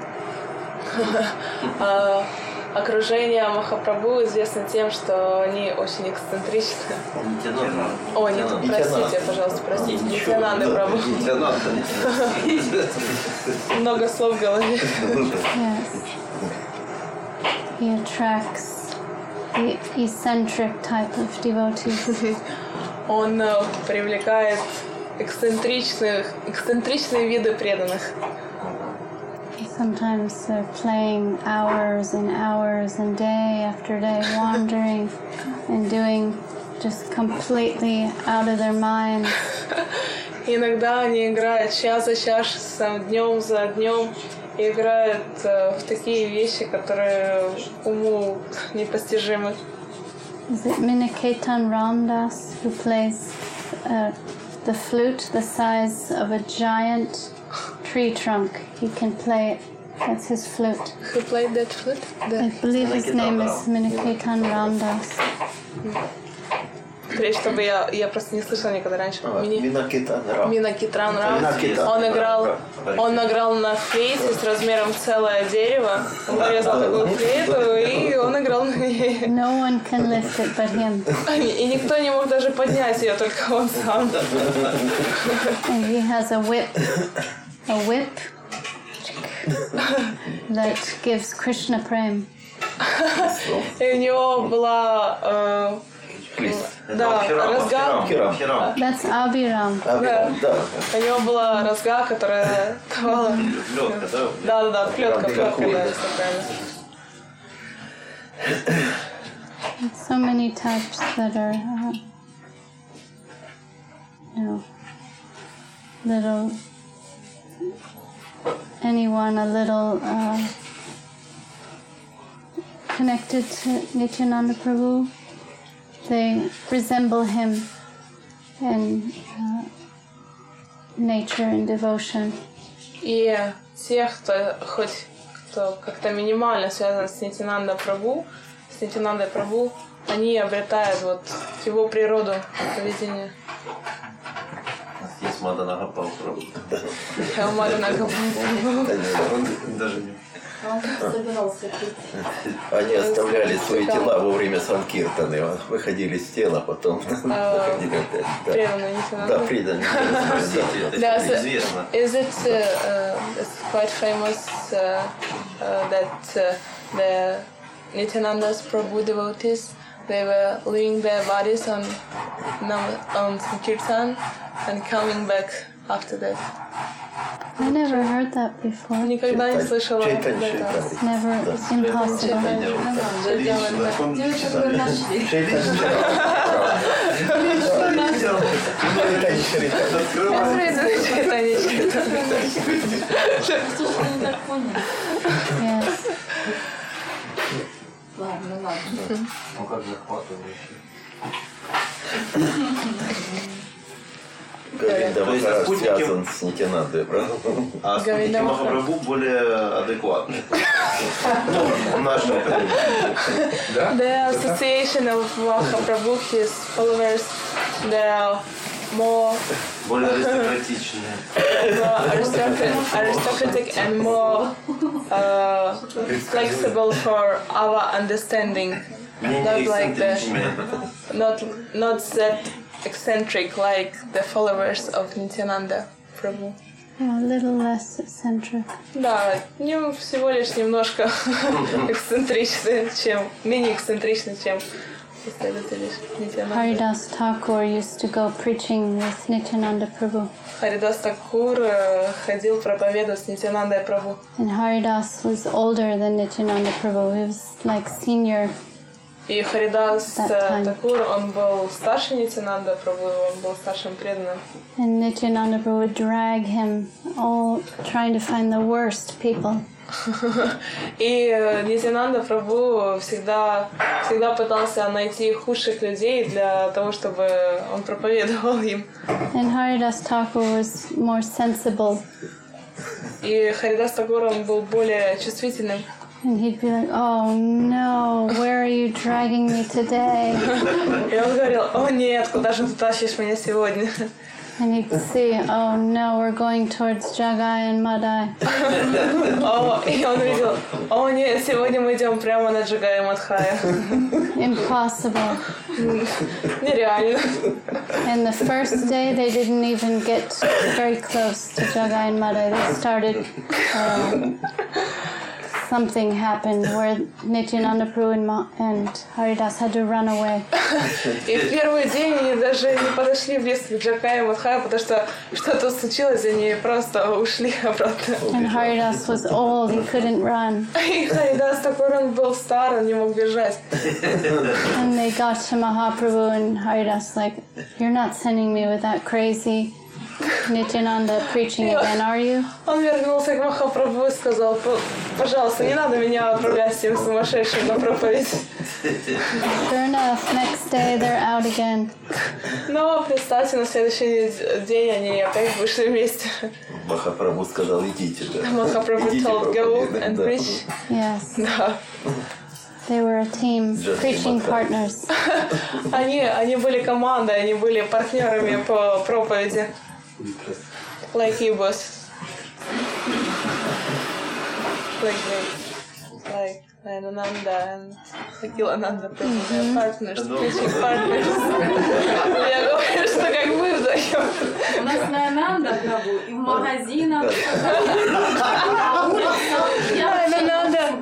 uh, окружение Махапрабху известно тем, что они очень эксцентричны. О, нет, простите, пожалуйста, простите. Нитянанда Прабху. Много слов в голове. Yes. He attracts the eccentric type of devotees. Он привлекает эксцентричных, эксцентричные виды преданных. Sometimes they're playing hours and hours and day after day, wandering and doing just completely out of their minds. Иногда они играют час за часом, днем за днем, и играют в такие вещи, которые уму непостижимы. Is it Miniketan Ramdas who plays uh, the flute the size of a giant tree trunk? He can play it. That's his flute. Who played that flute? The I believe his name is Miniketan Ramdas. Скорее, чтобы я, я просто не слышала никогда раньше. Минакитан Рам. Минакитран Рам. Он играл, он играл на флейте с размером целое дерево. Он вырезал такую флейту, и он играл на ней. No one can lift it but him. И никто не мог даже поднять ее, только он сам. And he has a whip, a whip that gives Krishna prem. И у него была да, разга. That's Abhiram. Да. У него была разга, которая давала. Да, да, да, плетка, плетка, да, если правильно. So many types that are, uh, you know, little, anyone a little uh, connected to Nityananda Prabhu, they resemble him in uh, nature and devotion. И тех, кто хоть кто как-то минимально связан с Нитянанда Прабху, с Нитянандой Прабху, они обретают вот его природу поведения. Есть Мадана Гопал Прабху. Мадана Гопал Прабху. Он даже не... Они оставляли свои тела во время санкиртаны, выходили из тела, потом выходили опять. Преданные Нитянанда. Да, преданные. Да, известно. Is it uh, it's quite famous uh, uh, that uh, the Nityananda's Prabhu devotees, they were leaving their bodies on on Sankirtan and coming back after that. I never heard that before. Никогда не слышала об этом. Never, it's impossible. Yes. Ладно, ладно. Ну как захватывающе. Говинда Махарадж связан с Нитянандой, правда? А спутники Махапрабху более адекватны. Ну, в нашем понимании. The association of Mahaprabhu, his followers, they are more Более аристократичные. more aristocratic, aristocratic and more uh, flexible for our understanding. Not like the, not not that eccentric like the followers of Nityananda Prabhu. Yeah, a little less eccentric. Да, нем всего лишь немножко эксцентричны, чем менее эксцентричны, чем последователи Нитянанда. Haridas Thakur used to go preaching with Nityananda Prabhu. Харидас Такур ходил проповедовать с Нитянандой Прабhu. And Haridas was older than Nityananda Prabhu. He was like senior. И Харидас That time. Такур, он был старше Нитянанда Прабhu, он был старшим преданным. And Nityananda Prabhu would drag him, all trying to find the worst people. И Нитянанда Прабhu всегда, всегда пытался найти худших людей для того, чтобы он проповедовал им. And Haridas Thakur was more sensible. И Харидас Такур, он был более чувствительным. And he'd be like, oh no, where are you dragging me today? И он говорил: о нет, куда же ты тащишь меня сегодня? And he'd see, oh no, we're going towards Jagai and Madai. О, и он видел: о нет, сегодня мы идем прямо на Джагая Мадхая. Impossible. Нереально. And the first day they didn't even get very close to Jagai and Madai. They started, uh, something happened where Nityananda Prabhu and, Ma- and Haridas had to run away. И в первый день они даже не подошли близко к Джакае и Мадхае, потому что что-то случилось, и они просто ушли обратно. And Haridas was old, he couldn't run. И Харидас Такур, он был стар, он не мог бежать. And they got to Mahaprabhu and Haridas like, you're not sending me with that crazy Nityananda preaching again, are you? Он вернулся к Махапрабху и сказал: пожалуйста, не надо меня отправлять с тем сумасшедшим на проповедь. Sure enough, next day they're out again. Но представьте, на следующий день они опять вышли вместе. Махапрабху сказал: идите, да. Махапрабху Идите told go проповедовать, and да. preach. Yes, Да. they were a team, Just preaching Mata. partners. Они, они были командой, они были партнерами по проповеди. Like he was. Like they, like Nayananda and Akhilananda Prabhu, they're partners, preaching partners. Я говорю, что как мы вдвоем. У нас Наянанда Прабу и в магазинах. А улица. Наянанда.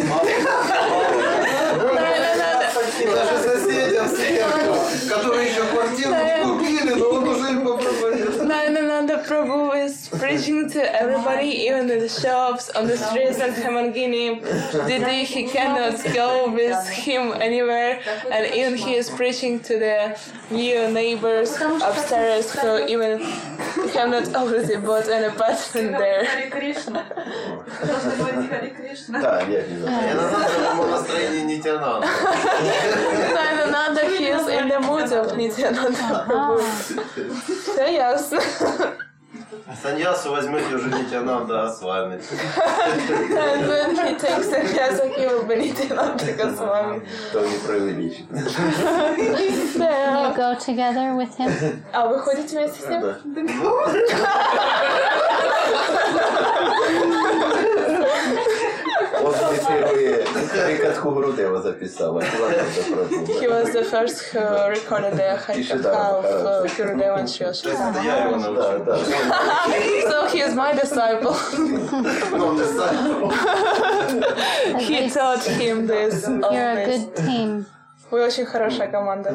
Наянанда. Даже соседям сверху, которые еще квартиру не купили, но он уже им попроповедовал. Nayananda Prabhu is preaching to everybody, even in the shops, on the streets in Hemangini. Didi, he cannot go with him anywhere, and even he is preaching to the new neighbors upstairs who even have not already bought an apartment there. Харе Кришна. Должны говорить Харе Кришна. Да, я не знаю. Я на самом деле настроение Нитянанда. Nayananda, he is in the mood of Nityananda Prabhu. Все ясно. Саньясу возьмете уже Нитянанда, а с вами. And when he takes sannyasa, he will be Nityananda Goswami. То не преувеличит. You go together with him? А вы ходите вместе с ним? Да. Он мне первые Харикатху Гурудева записал. He was the first who recorded the Harikatha of Gurudeva and Sri Sridhar. Я его научил. Да, да. So he is my disciple. He taught him this. all You're a this. good team. Вы очень хорошая команда.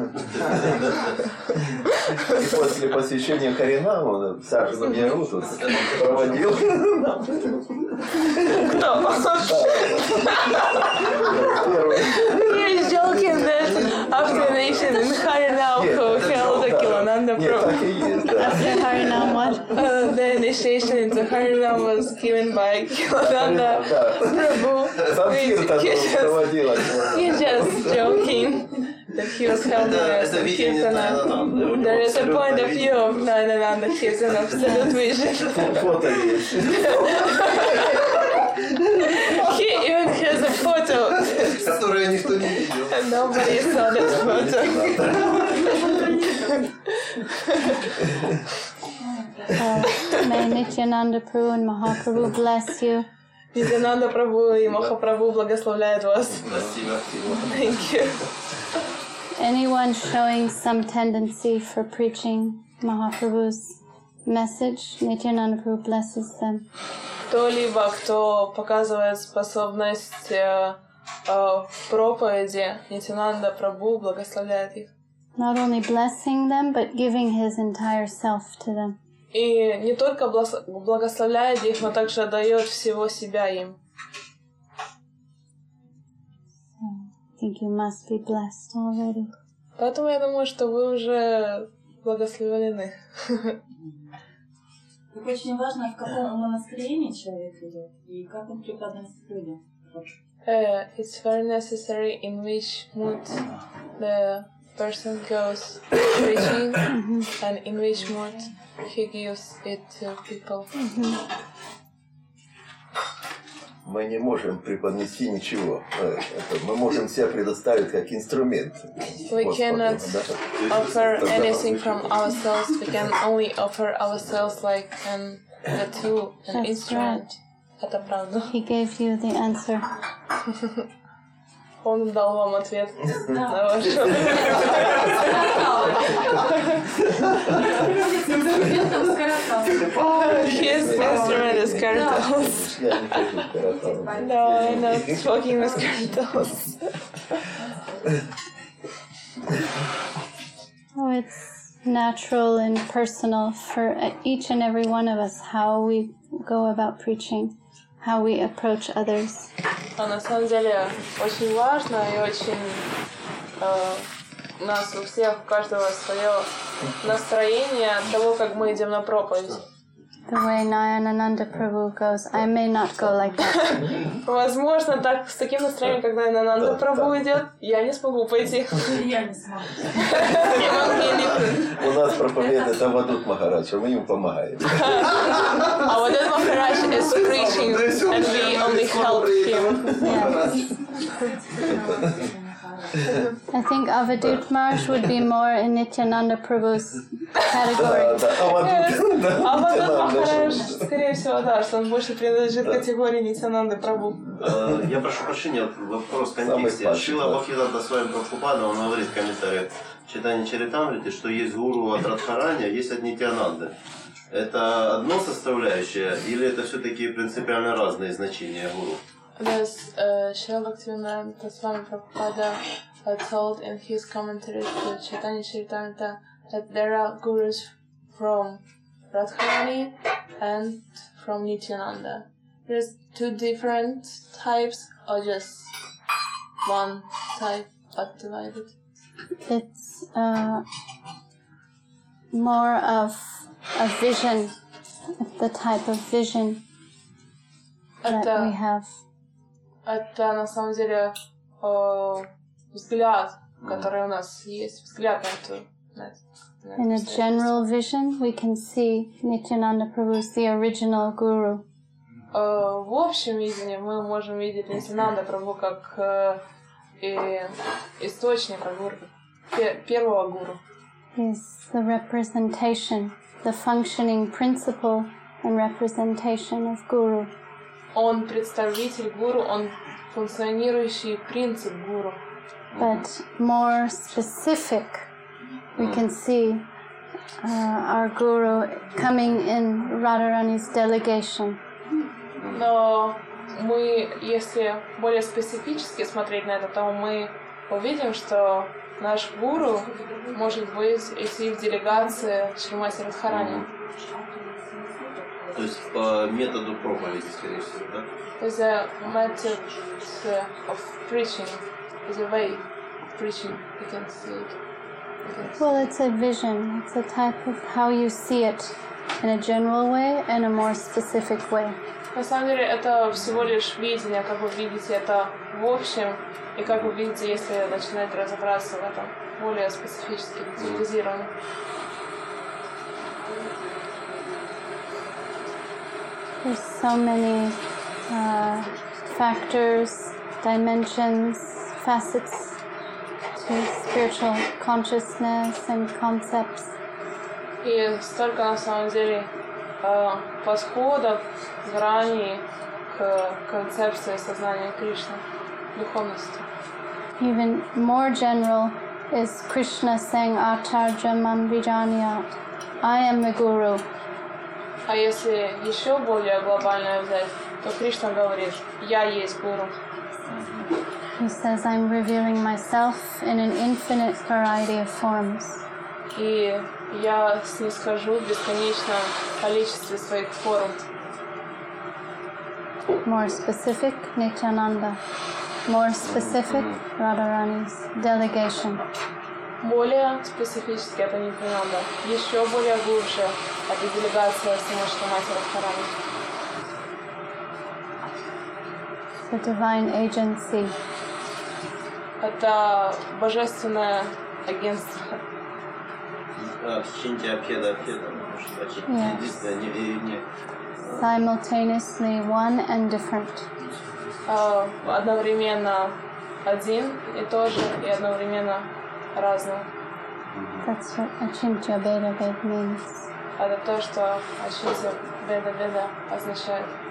И после посещения Харинама Саша меня тут проводил. Кто? He is joking that after the nation in Harinam who held the Kilananda Нет, Prabhu. так и есть, да. After Harinam, what? Uh, the initiation into Harinam was given by Kilananda Prabhu. Санскиртан He just, проводила. he's just joking. that he was helping us. And he's an, there is a point of view of Nayananda. He's an absolute vision. He even has a photo. And nobody saw that photo. uh, may Nityananda Prabhu and Mahaprabhu bless you. Нитянанда Прабху и Махапрабху благословляют вас. Thank you. Anyone showing some tendency for preaching Mahaprabhu's message, Nityananda Prabhu blesses them. Кто-либо, кто показывает способность э, э, проповеди, Нитянанда Прабху благословляет их. Not only blessing them, but giving his entire self to them. И не только благословляет их, но также дает всего себя им. So, I think you must be blessed already. Поэтому я думаю, что вы уже благословлены. Так очень важно, в каком настроении человек идет и как он преподносит людям. Uh, it's very necessary in which mood the person goes preaching and in which mood he gives it to people. Мы не можем преподнести ничего. Мы можем себя предоставить как инструмент. We cannot offer anything from ourselves. We can only offer ourselves like an, a tool, an That's instrument. Right. Это правда. He gave you the answer. Он дал вам ответ на ваш вопрос. His instrument is Karatals. No, I'm not smoking with Karatals. Oh, it's natural and personal for each and every one of us how we go about preaching, how we approach others. А на самом деле очень важно и очень э, у нас у всех, у каждого свое настроение от того, как мы идем на проповедь. The way Nayananda Prabhu goes, I may not go like that. Возможно, так с таким настроением, когда Наянанда Прабху идет, я не смогу пойти. Я не смогу. У нас проповедует Авадут Махарадж, а мы ему помогаем. Авадут Махарадж is preaching and we only help him. Yes. I think Avadut Maharaj would be more in Nityananda Prabhu's category. Авадут Махарадж, скорее всего, да, что он больше принадлежит категории Нитянанды Прабху. Я прошу прощения, вопрос в контексте. Шрила Бхактисиданта Свами Прабхупада, он говорит в комментариях читания Чаритамрити, что есть гуру от Радхарани, а есть от Нитянанды. Это одно составляющее или это все-таки принципиально разные значения гуру? There's uh, Srila Bhaktivedanta Swami Prabhupada uh, told in his commentary to Chaitanya Charitamrita that there are gurus from Radharani and from Nityananda. There's two different types or just one type but divided? It's uh, more of a vision, the type of vision that Это, we have. это на самом деле э, взгляд, который у нас есть, взгляд на эту. На это, на In a это general vision, we can see Nityananda Prabhu as the original guru. Э, в общем видении мы можем видеть Нитянанда Прабху как э, и источника гуру, пер, первого гуру. He is the representation, the functioning principle and representation of guru. Он представитель гуру, он функционирующий принцип гуру. But more specific, we can see uh, our guru coming in Radharani's delegation. Но мы, если более специфически смотреть на это, то мы увидим, что наш гуру может быть идти в делегации Шримати Радхарани. То есть по методу проповеди, скорее всего, да? There's a method of preaching, there's a way of preaching, you can see it. You can see Well, it's a vision. It's a type of how you see it in a general way and a more specific way. На самом деле это всего лишь видение, как вы видите это в общем, и как вы видите, если начинать разобраться в этом более специфически, детализированно. There's so many uh, factors, dimensions, facets to spiritual consciousness and concepts. И столько на самом деле э, подходов, граней к концепции сознания Кришны, духовности. Even more general is Krishna saying Acharya Mam Vijnanayat, I am the Guru. А если еще более глобальное взять, то Кришна говорит, я есть Гуру. He says, I'm revealing myself in an infinite variety of forms. И я снисхожу в бесконечном количестве своих форм. More specific, Nityananda. More specific, Radharani's delegation. Более специфически это Нитянанда. Еще более глубже это делегация Всемощной Матери Радхарани. The divine agency. Это божественное агентство. Yes. Simultaneously one and different. Uh, одновременно один и тот же, и одновременно разное. That's what Achintya Bheda Ved means. Это то, что Ачинтя Беда Веда означает.